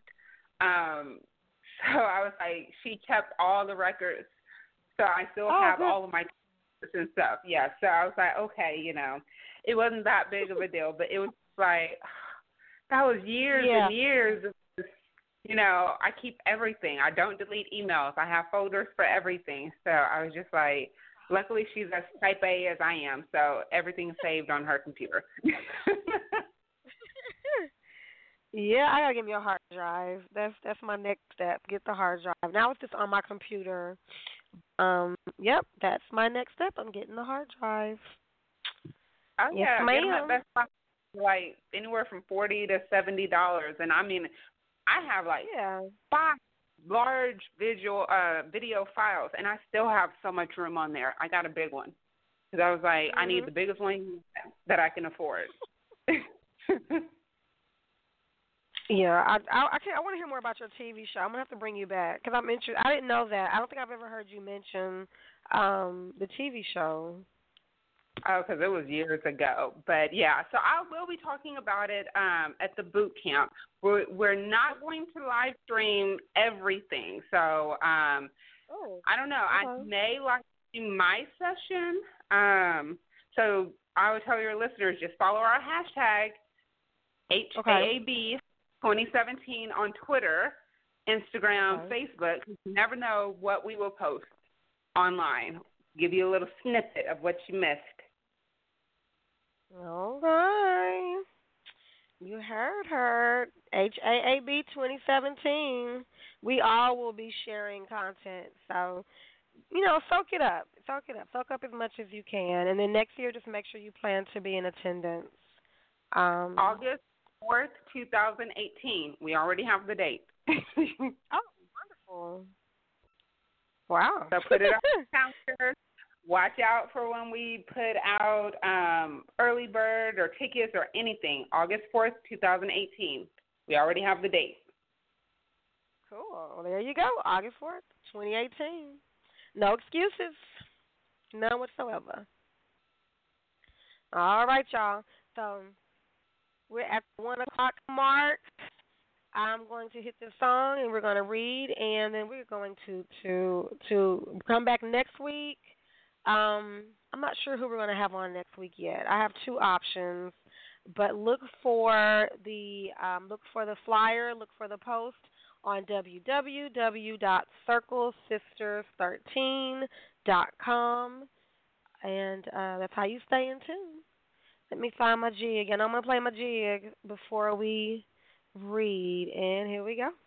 So I was like, she kept all the records, so I still have all of my records and stuff. Yeah, so I was like, okay, it wasn't that big of a deal, but it was like, that was years and years of just, I keep everything. I don't delete emails. I have folders for everything. So I was just like, luckily she's as type A as I am, so everything's saved on her computer. Yeah, I gotta give me a hard drive. That's my next step. Get the hard drive. Now it's just on my computer. Yep, that's my next step. I'm getting the hard drive. Oh Yes, yeah, get them at ma'am. Best Buy, like anywhere from $40 to $70, and I mean, I have like Yeah. 5 large video files, and I still have so much room on there. I got a big one because I was like, I need Mhm. the biggest one that I can afford. Yeah, I want to hear more about your TV show. I'm gonna have to bring you back because I'm interested. I didn't know that. I don't think I've ever heard you mention the TV show. Oh, because it was years ago. But yeah, so I will be talking about it at the boot camp. We're not going to live stream everything. So Oh. I don't know. I Okay. may live stream my session. So I would tell your listeners, just follow our hashtag HAAB 2017 on Twitter, Instagram, Facebook. You never know what we will post online. Give you a little snippet of what you missed. All right. You heard her. HAAB 2017. We all will be sharing content. So, soak it up. Soak it up. Soak up as much as you can. And then next year, just make sure you plan to be in attendance. August 4th, 2018. We already have the date. Oh, wonderful. Wow. So put it on the calendar. Watch out for when we put out early bird or tickets or anything. August 4th, 2018. We already have the date. Cool. Well, there you go. August 4th, 2018. No excuses. None whatsoever. All right, y'all. So we're at the 1 o'clock mark. I'm going to hit this song, and we're going to read, and then we're going to come back next week. I'm not sure who we're going to have on next week yet. I have 2 options, but look for the flyer, look for the post on www.circlesisters13.com, and that's how you stay in tune. Let me find my jig, and I'm going to play my jig before we read, and here we go.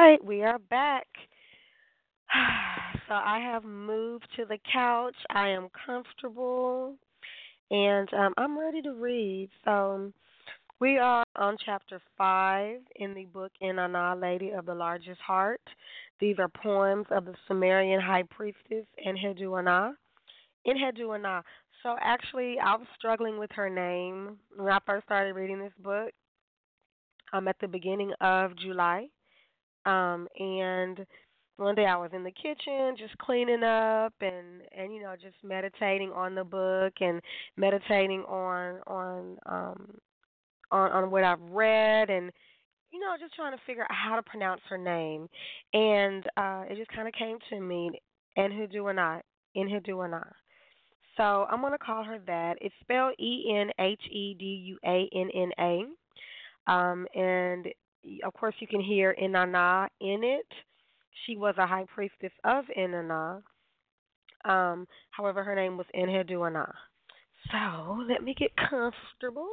right, we are back. So I have moved to the couch. I am comfortable, and I'm ready to read. So we are on chapter 5 in the book Inanna, Lady of the Largest Heart. These are poems of the Sumerian high priestess Enheduanna. Enheduanna. So actually, I was struggling with her name when I first started reading this book. At the beginning of July. And one day I was in the kitchen just cleaning up and just meditating on the book and meditating on what I've read and just trying to figure out how to pronounce her name. And it just kind of came to me, Enheduanna. Enheduanna. So I'm going to call her that. It's spelled Enheduanna. And of course, you can hear Inanna in it. She was a high priestess of Inanna. However, her name was Enheduanna. So let me get comfortable.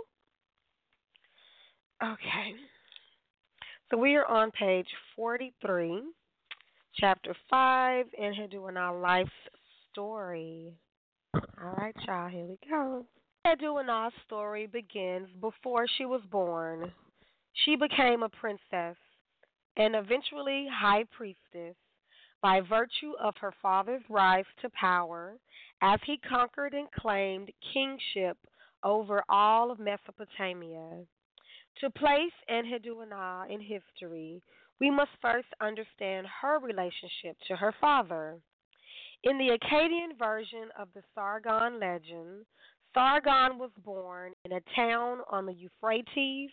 Okay. So we are on page 43, chapter 5, Enheduanna Life's Story. All right, y'all, here we go. Enheduanna's story begins before she was born. She became a princess and eventually high priestess by virtue of her father's rise to power as he conquered and claimed kingship over all of Mesopotamia. To place Enheduanna in history, we must first understand her relationship to her father. In the Akkadian version of the Sargon legend, Sargon was born in a town on the Euphrates,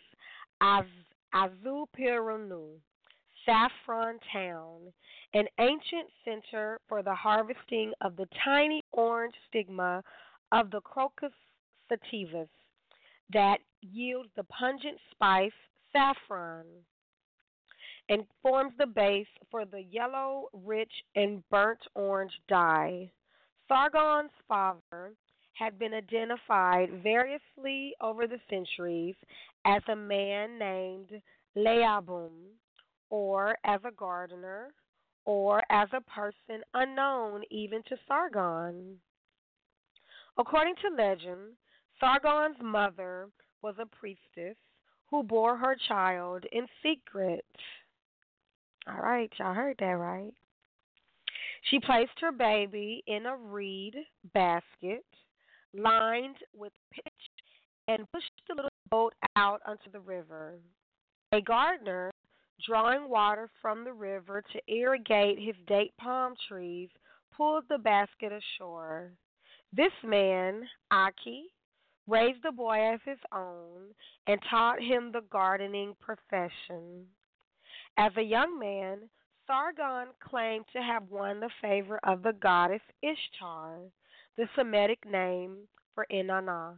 Azupirunu, Saffron Town, an ancient center for the harvesting of the tiny orange stigma of the Crocus sativus that yields the pungent spice saffron and forms the base for the yellow, rich, and burnt orange dye. Sargon's father had been identified variously over the centuries as a man named Leabum, or as a gardener, or as a person unknown even to Sargon. According to legend, Sargon's mother was a priestess who bore her child in secret. All right, y'all heard that right. She placed her baby in a reed basket lined with pitch and pushed the little boat out onto the river. A gardener, drawing water from the river to irrigate his date palm trees, pulled the basket ashore. This man, Aki, raised the boy as his own and taught him the gardening profession. As a young man, Sargon claimed to have won the favor of the goddess Ishtar, the Semitic name for Inanna.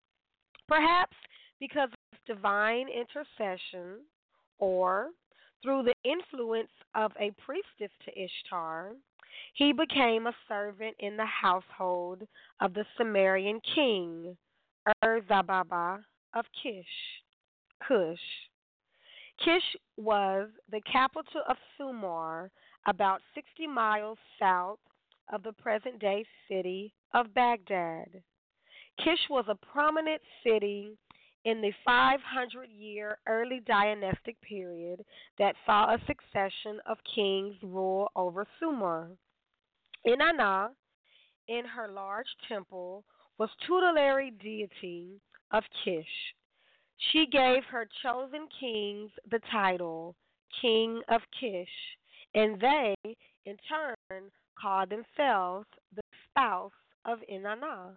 Perhaps because of his divine intercession, or through the influence of a priestess to Ishtar, he became a servant in the household of the Sumerian king, Ur-Zababa of Cush. Kish was the capital of Sumer, about 60 miles south of the present-day city of Baghdad. Kish was a prominent city in the 500-year early dynastic period that saw a succession of kings rule over Sumer. Inanna, in her large temple, was tutelary deity of Kish. She gave her chosen kings the title King of Kish, and they, in turn, called themselves the spouse of Inanna.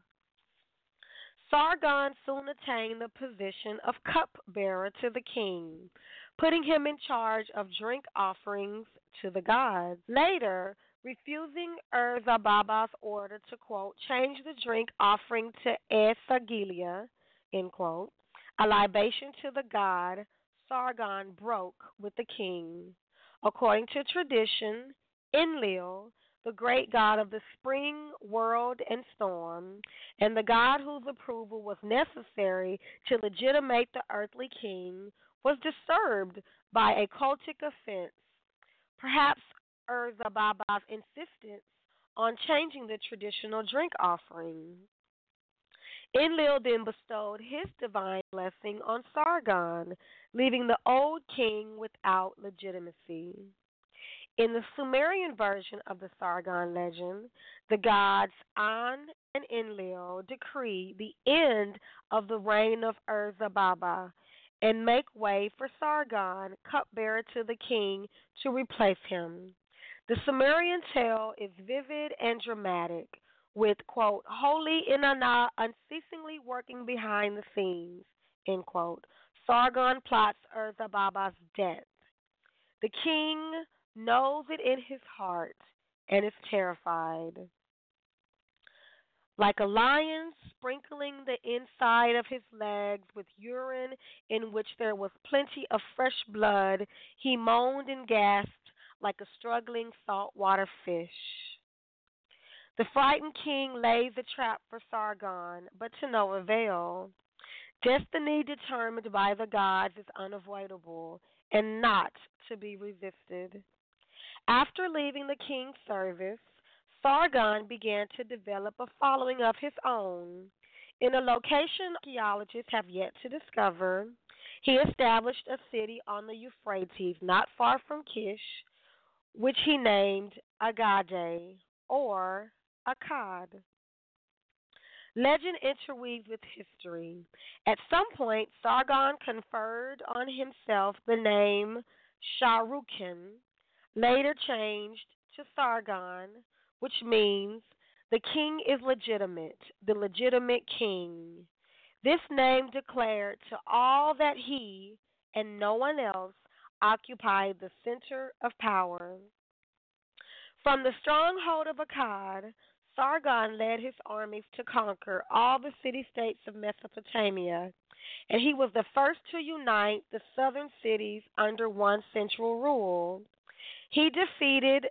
Sargon soon attained the position of cupbearer to the king, putting him in charge of drink offerings to the gods. Later, refusing Ur-Zababa's order to, quote, change the drink offering to Esagilia, end quote, a libation to the god, Sargon broke with the king. According to tradition, Enlil, the great god of the spring, world, and storm, and the god whose approval was necessary to legitimate the earthly king, was disturbed by a cultic offense. perhaps Urza Baba's insistence on changing the traditional drink offering. Enlil then bestowed his divine blessing on Sargon, leaving the old king without legitimacy. In the Sumerian version of the Sargon legend, the gods An and Enlil decree the end of the reign of Urza Baba and make way for Sargon, cupbearer to the king, to replace him. The Sumerian tale is vivid and dramatic, with, quote, holy Inanna unceasingly working behind the scenes, end quote. Sargon plots Urza Baba's death. The king knows it in his heart and is terrified. Like a lion sprinkling the inside of his legs with urine in which there was plenty of fresh blood, he moaned and gasped like a struggling saltwater fish. The frightened king lays a trap for Sargon, but to no avail. Destiny determined by the gods is unavoidable and not to be resisted. After leaving the king's service, Sargon began to develop a following of his own. In a location archaeologists have yet to discover, he established a city on the Euphrates not far from Kish, which he named Agade, or Akkad. Legend interweaves with history. At some point, Sargon conferred on himself the name Sharukin, later changed to Sargon, which means the king is legitimate, the legitimate king. This name declared to all that he and no one else occupied the center of power. From the stronghold of Akkad, Sargon led his armies to conquer all the city-states of Mesopotamia, and he was the first to unite the southern cities under one central rule. He defeated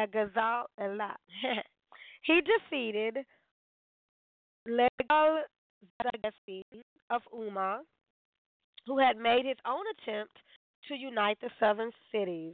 Legal-Zagesi of Umma, who had made his own attempt to unite the southern cities.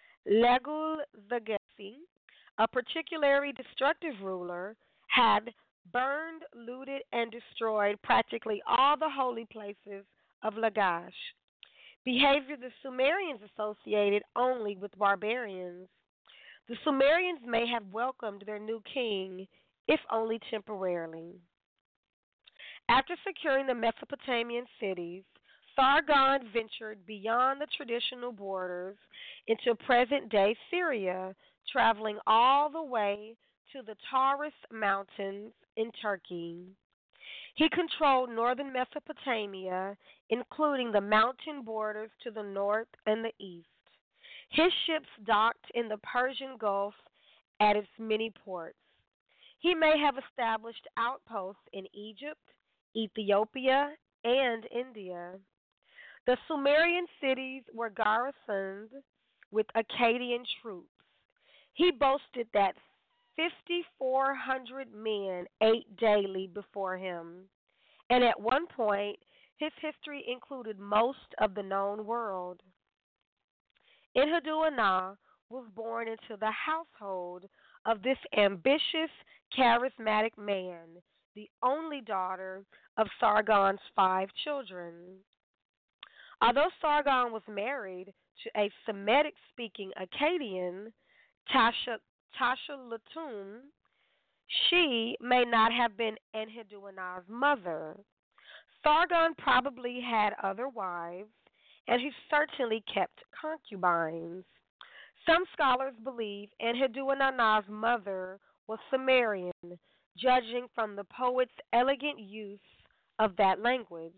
Legal-Zagesi, a particularly destructive ruler, had burned, looted, and destroyed practically all the holy places of Lagash. Behavior the Sumerians associated only with barbarians. The Sumerians may have welcomed their new king, if only temporarily. After securing the Mesopotamian cities, Sargon ventured beyond the traditional borders into present-day Syria, traveling all the way to the Taurus Mountains in Turkey. He controlled northern Mesopotamia, including the mountain borders to the north and the east. His ships docked in the Persian Gulf at its many ports. He may have established outposts in Egypt, Ethiopia, and India. The Sumerian cities were garrisoned with Akkadian troops. He boasted that 5,400 men ate daily before him, and at one point, his history included most of the known world. Enhedu Anah was born into the household of this ambitious, charismatic man, the only daughter of Sargon's 5 children. Although Sargon was married to a Semitic-speaking Akkadian, Tasha-Latum, she may not have been Enhedu Anah's mother. Sargon probably had other wives, and he certainly kept concubines. Some scholars believe Enhedu Anah's mother was Sumerian, judging from the poet's elegant use of that language.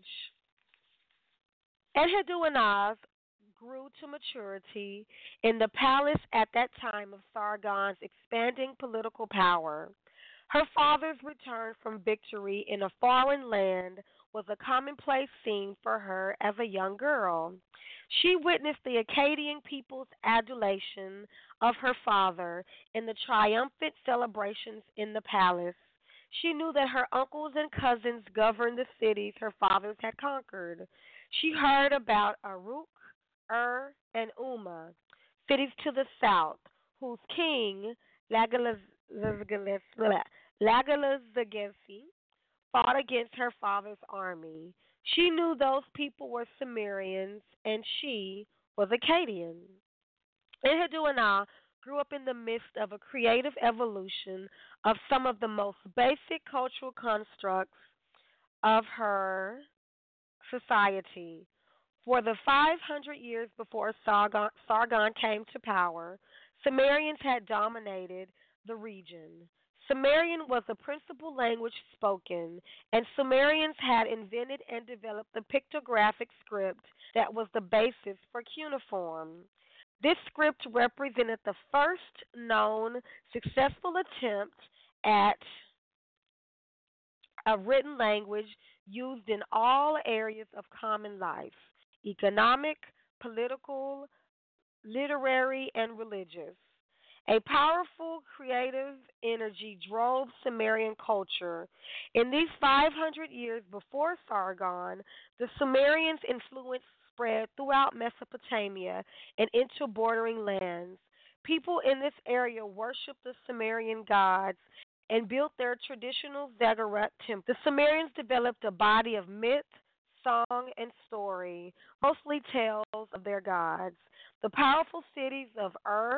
Enhedu Anah grew to maturity in the palace at that time of Sargon's expanding political power. Her father's return from victory in a foreign land was a commonplace scene for her as a young girl. She witnessed the Akkadian people's adulation of her father in the triumphant celebrations in the palace. She knew that her uncles and cousins governed the cities her fathers had conquered. She heard about Uruk, and Umma, cities to the south, whose king, Lagalazagesi, fought against her father's army. She knew those people were Sumerians, and she was Akkadian. Enheduanna grew up in the midst of a creative evolution of some of the most basic cultural constructs of her society. For the 500 years before Sargon came to power, Sumerians had dominated the region. Sumerian was the principal language spoken, and Sumerians had invented and developed the pictographic script that was the basis for cuneiform. This script represented the first known successful attempt at a written language used in all areas of common life: economic, political, literary, and religious. A powerful creative energy drove Sumerian culture. In these 500 years before Sargon, the Sumerians' influence spread throughout Mesopotamia and into bordering lands. People in this area worshiped the Sumerian gods and built their traditional ziggurat temples. The Sumerians developed a body of myth, song, and story, mostly tales of their gods. The powerful cities of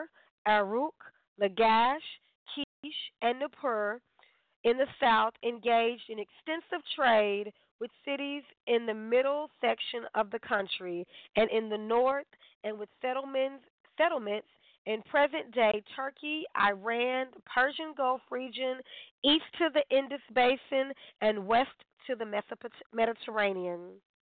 Uruk, Lagash, Kish, and Nippur in the south engaged in extensive trade with cities in the middle section of the country and in the north, and with settlements in present-day Turkey, Iran, the Persian Gulf region, east to the Indus Basin, and west to the Mediterranean.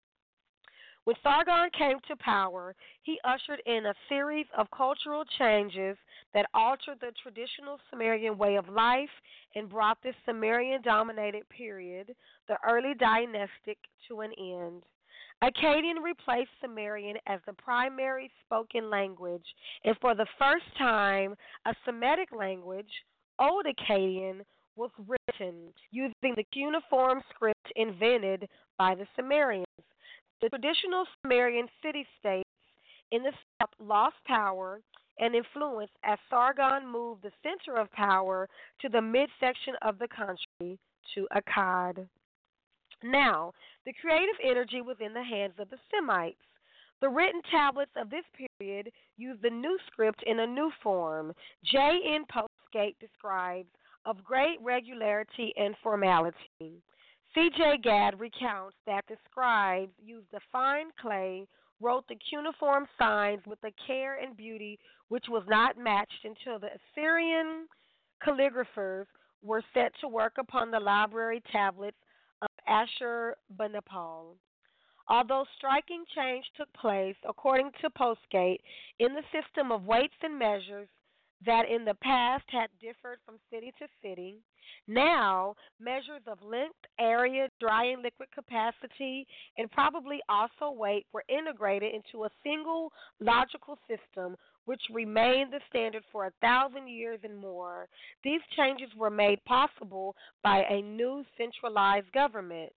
When Sargon came to power, he ushered in a series of cultural changes that altered the traditional Sumerian way of life and brought this Sumerian-dominated period, the early dynastic, to an end. Akkadian replaced Sumerian as the primary spoken language, and for the first time, a Semitic language, Old Akkadian, was written using the cuneiform script invented by the Sumerians. The traditional Sumerian city-states in the south lost power and influence as Sargon moved the center of power to the midsection of the country, to Akkad. Now, the creative energy was in the hands of the Semites. The written tablets of this period used the new script in a new form. J.N. Postgate describes of great regularity and formality. C.J. Gadd recounts that the scribes used the fine clay, wrote the cuneiform signs with a care and beauty which was not matched until the Assyrian calligraphers were set to work upon the library tablets of Ashurbanipal. Although striking change took place, according to Postgate, in the system of weights and measures that in the past had differed from city to city, now measures of length, area, dry and liquid capacity, and probably also weight were integrated into a single logical system which remained the standard for 1,000 years and more. These changes were made possible by a new centralized government.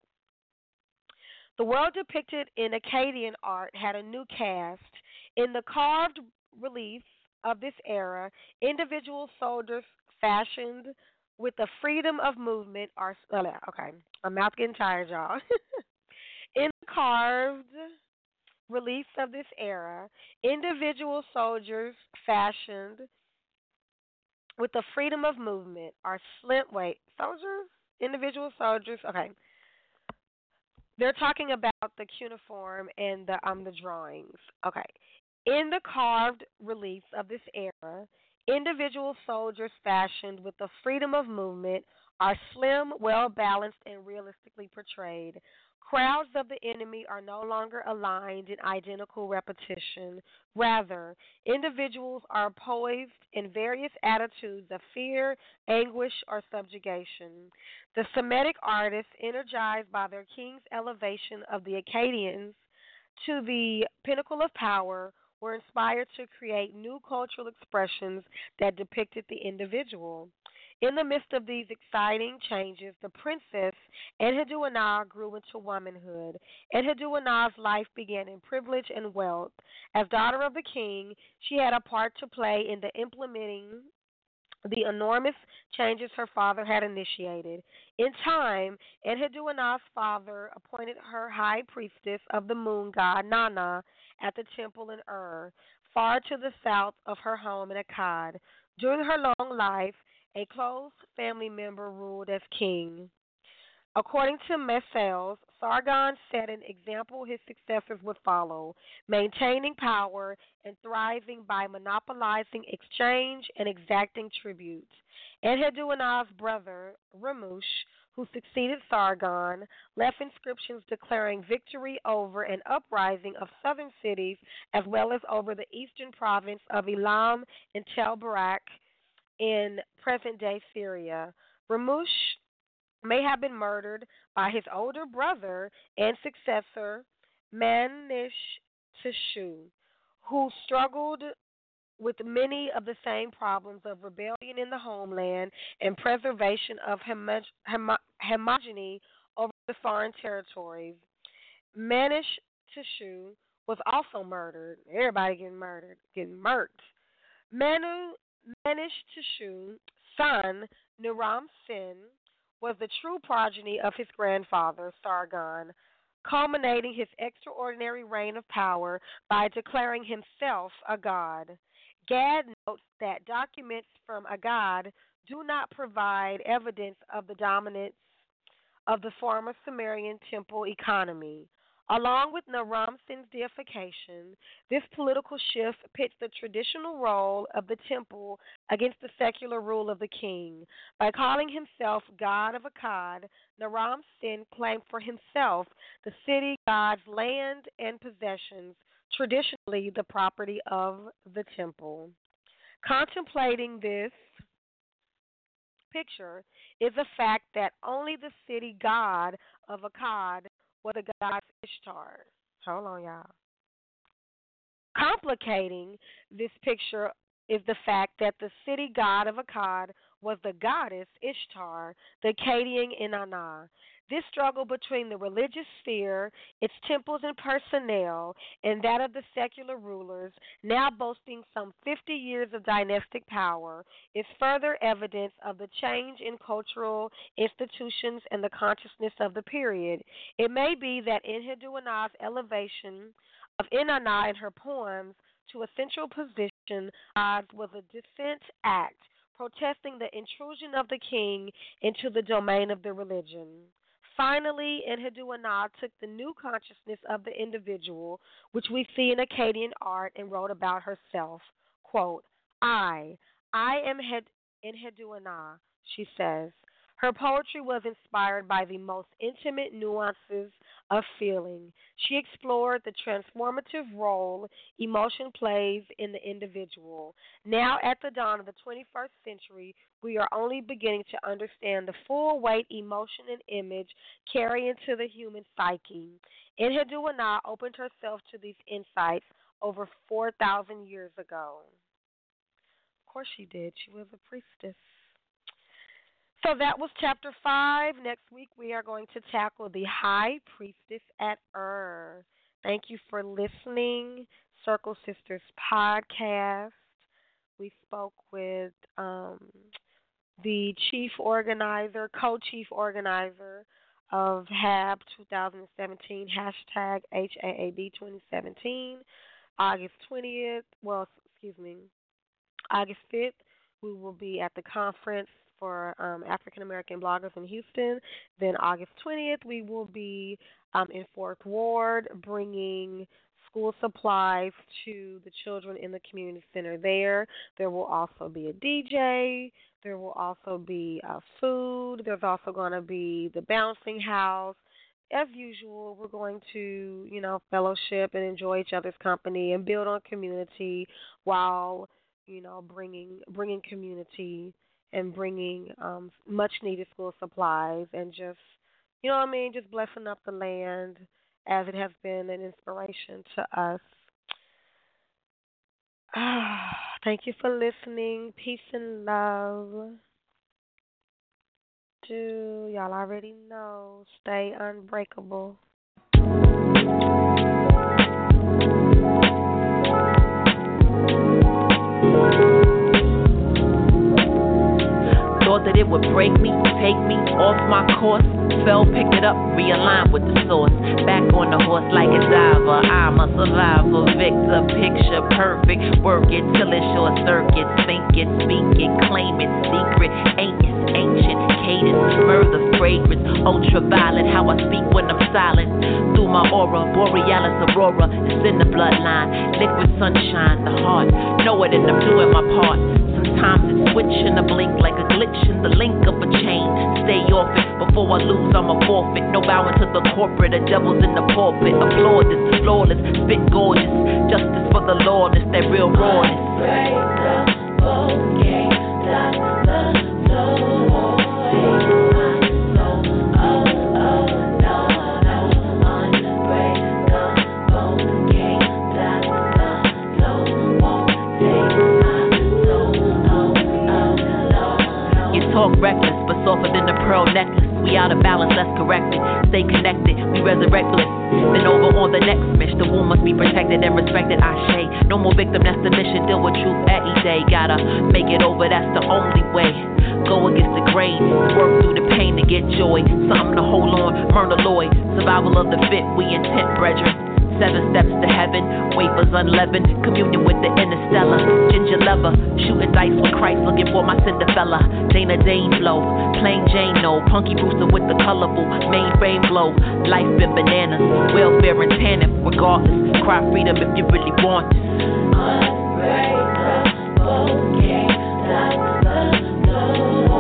The world depicted in Akkadian art had a new cast. In the carved reliefs of this era, individual soldiers fashioned with the freedom of movement are okay. My mouth getting tired, y'all. In the carved reliefs of this era, individual soldiers fashioned with the freedom of movement are individual soldiers. Okay. They're talking about the cuneiform and the drawings. Okay. In the carved reliefs of this era, individual soldiers fashioned with the freedom of movement are slim, well-balanced, and realistically portrayed. Crowds of the enemy are no longer aligned in identical repetition. Rather, individuals are poised in various attitudes of fear, anguish, or subjugation. The Semitic artists, energized by their king's elevation of the Akkadians to the pinnacle of power, were inspired to create new cultural expressions that depicted the individual. In the midst of these exciting changes, the princess Enheduanna grew into womanhood. Enheduanna's life began in privilege and wealth. As daughter of the king, she had a part to play in the implementing the enormous changes her father had initiated. In time, Enheduanna's father appointed her high priestess of the moon god Nana at the temple in Ur, far to the south of her home in Akkad. During her long life, a close family member ruled as king. According to Messels, Sargon set an example his successors would follow, maintaining power and thriving by monopolizing exchange and exacting tribute. Enheduanna's brother, Ramush, who succeeded Sargon, left inscriptions declaring victory over an uprising of southern cities as well as over the eastern province of Elam and Tel Barak in present-day Syria. Ramush may have been murdered by his older brother and successor, Manishtushu, who struggled with many of the same problems of rebellion in the homeland and preservation of homogeny over the foreign territories. Manishtushu was also murdered. Everybody getting murked. Manishtushu's son, Naram Sin, was the true progeny of his grandfather, Sargon, culminating his extraordinary reign of power by declaring himself a god. Gad notes that documents from Agad do not provide evidence of the dominance of the former Sumerian temple economy. Along with Naram-Sin's deification, this political shift pits the traditional role of the temple against the secular rule of the king. By calling himself God of Akkad, Naram-Sin claimed for himself the city, God's land, and possessions, traditionally the property of the temple. Contemplating this picture is the fact that only the city god of Akkad was the goddess Ishtar. Hold on, y'all. Complicating this picture is the fact that the city god of Akkad was the goddess Ishtar, the Akkadian Inanna. This struggle between the religious sphere, its temples and personnel, and that of the secular rulers, now boasting some 50 years of dynastic power, is further evidence of the change in cultural institutions and the consciousness of the period. It may be that Enheduanna's elevation of Inanna in her poems to a central position was a dissent act, protesting the intrusion of the king into the domain of the religion. Finally, Enheduanna took the new consciousness of the individual, which we see in Akkadian art, and wrote about herself. Quote, I am Enheduanna, she says. Her poetry was inspired by the most intimate nuances of feeling. She explored the transformative role emotion plays in the individual. Now, at the dawn of the 21st century, we are only beginning to understand the full weight emotion and image carry into the human psyche. Enheduanna opened herself to these insights over 4,000 years ago. Of course she did. She was a priestess. So that was chapter 5. Next week we are going to tackle the High Priestess at Ur. Thank you for listening. Circle Sisters podcast. We spoke with the chief organizer, co-chief organizer of HAB 2017, hashtag HAAB 2017, August 5th. We will be at the conference for African American bloggers in Houston. Then August 20th, we will be in Fourth Ward bringing school supplies to the children in the community center there. There will also be a DJ. There will also be food. There's also going to be the bouncing house. As usual, we're going to, fellowship and enjoy each other's company and build on community while, bringing community and bringing much-needed school supplies and just, just blessing up the land as it has been an inspiration to us. Thank you for listening. Peace and love. Y'all already know. Stay unbreakable. Thought that it would break me, take me off my course. Fell, pick it up, realign with the source. Back on the horse like a diver. I'm a survivor, victor, picture perfect. Work it till it's short circuit. Think it, speak it, claim it, secret. Ain't it, ancient, cadence, murder, fragrance. Ultraviolet, how I speak when I'm silent. Through my aura, borealis aurora. It's in the bloodline. Liquid sunshine, the heart. Know it and I'm doing my part. Sometimes it's switching a blink like a glitch in the link of a chain. Stay off it, before I lose I'm a forfeit. No bowing to the corporate, the devil's in the pulpit. Applaud this, flawless, spit gorgeous. Justice for the lawless, that real rawness. Break the bouquet, block the door. Talk reckless, but softer than a pearl necklace. We out of balance, let's correct it. Stay connected, we resurrectless. Then over on the next mission, the womb must be protected and respected. Ashe, no more victim, that's the mission. Deal with truth every day. Gotta make it over, that's the only way. Go against the grain, work through the pain to get joy. Something to hold on, Myrna Lloyd. Survival of the fit, we intent, brethren. 7 steps to heaven, wafers unleavened, communion with the interstellar. Ginger leather, shooting dice with Christ, looking for my Cinderella. Dana Dane flow, plain Jane no, punky rooster with the colorful mainframe glow. Life been bananas, welfare and tannin, regardless. Cry freedom if you really want this. Unbreakable, can't stop the door.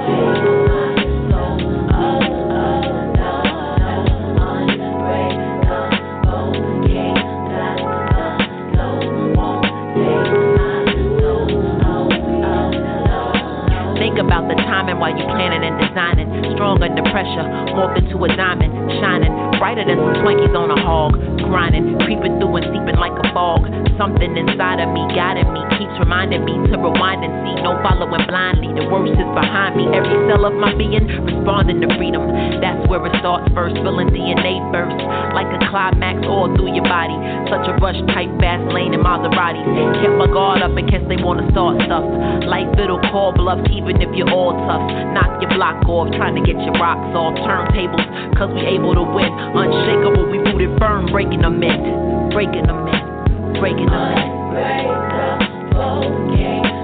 About the timing while you planning and designing. Strong under pressure, morphed into a diamond, shining brighter than some Twinkies on a hog. Grinding, creeping through and seeping like a fog. Something inside of me, guiding me, keeps reminding me to rewind and see. No following blindly, the worst is behind me. Every cell of my being responding to freedom. That's where it starts first, feeling DNA burst like a climax all through your body. Such a rush, tight, fast lane in Maseratis. Kept my guard up in case they wanna start stuff. Life it'll call bluff even if you're all tough. Knock your block off, trying to get your rocks off. Turntables, cause we able to win. Unshakable, we rooted firm, breaking them in. Breaking them in. Breaking them in. Break the flow, game.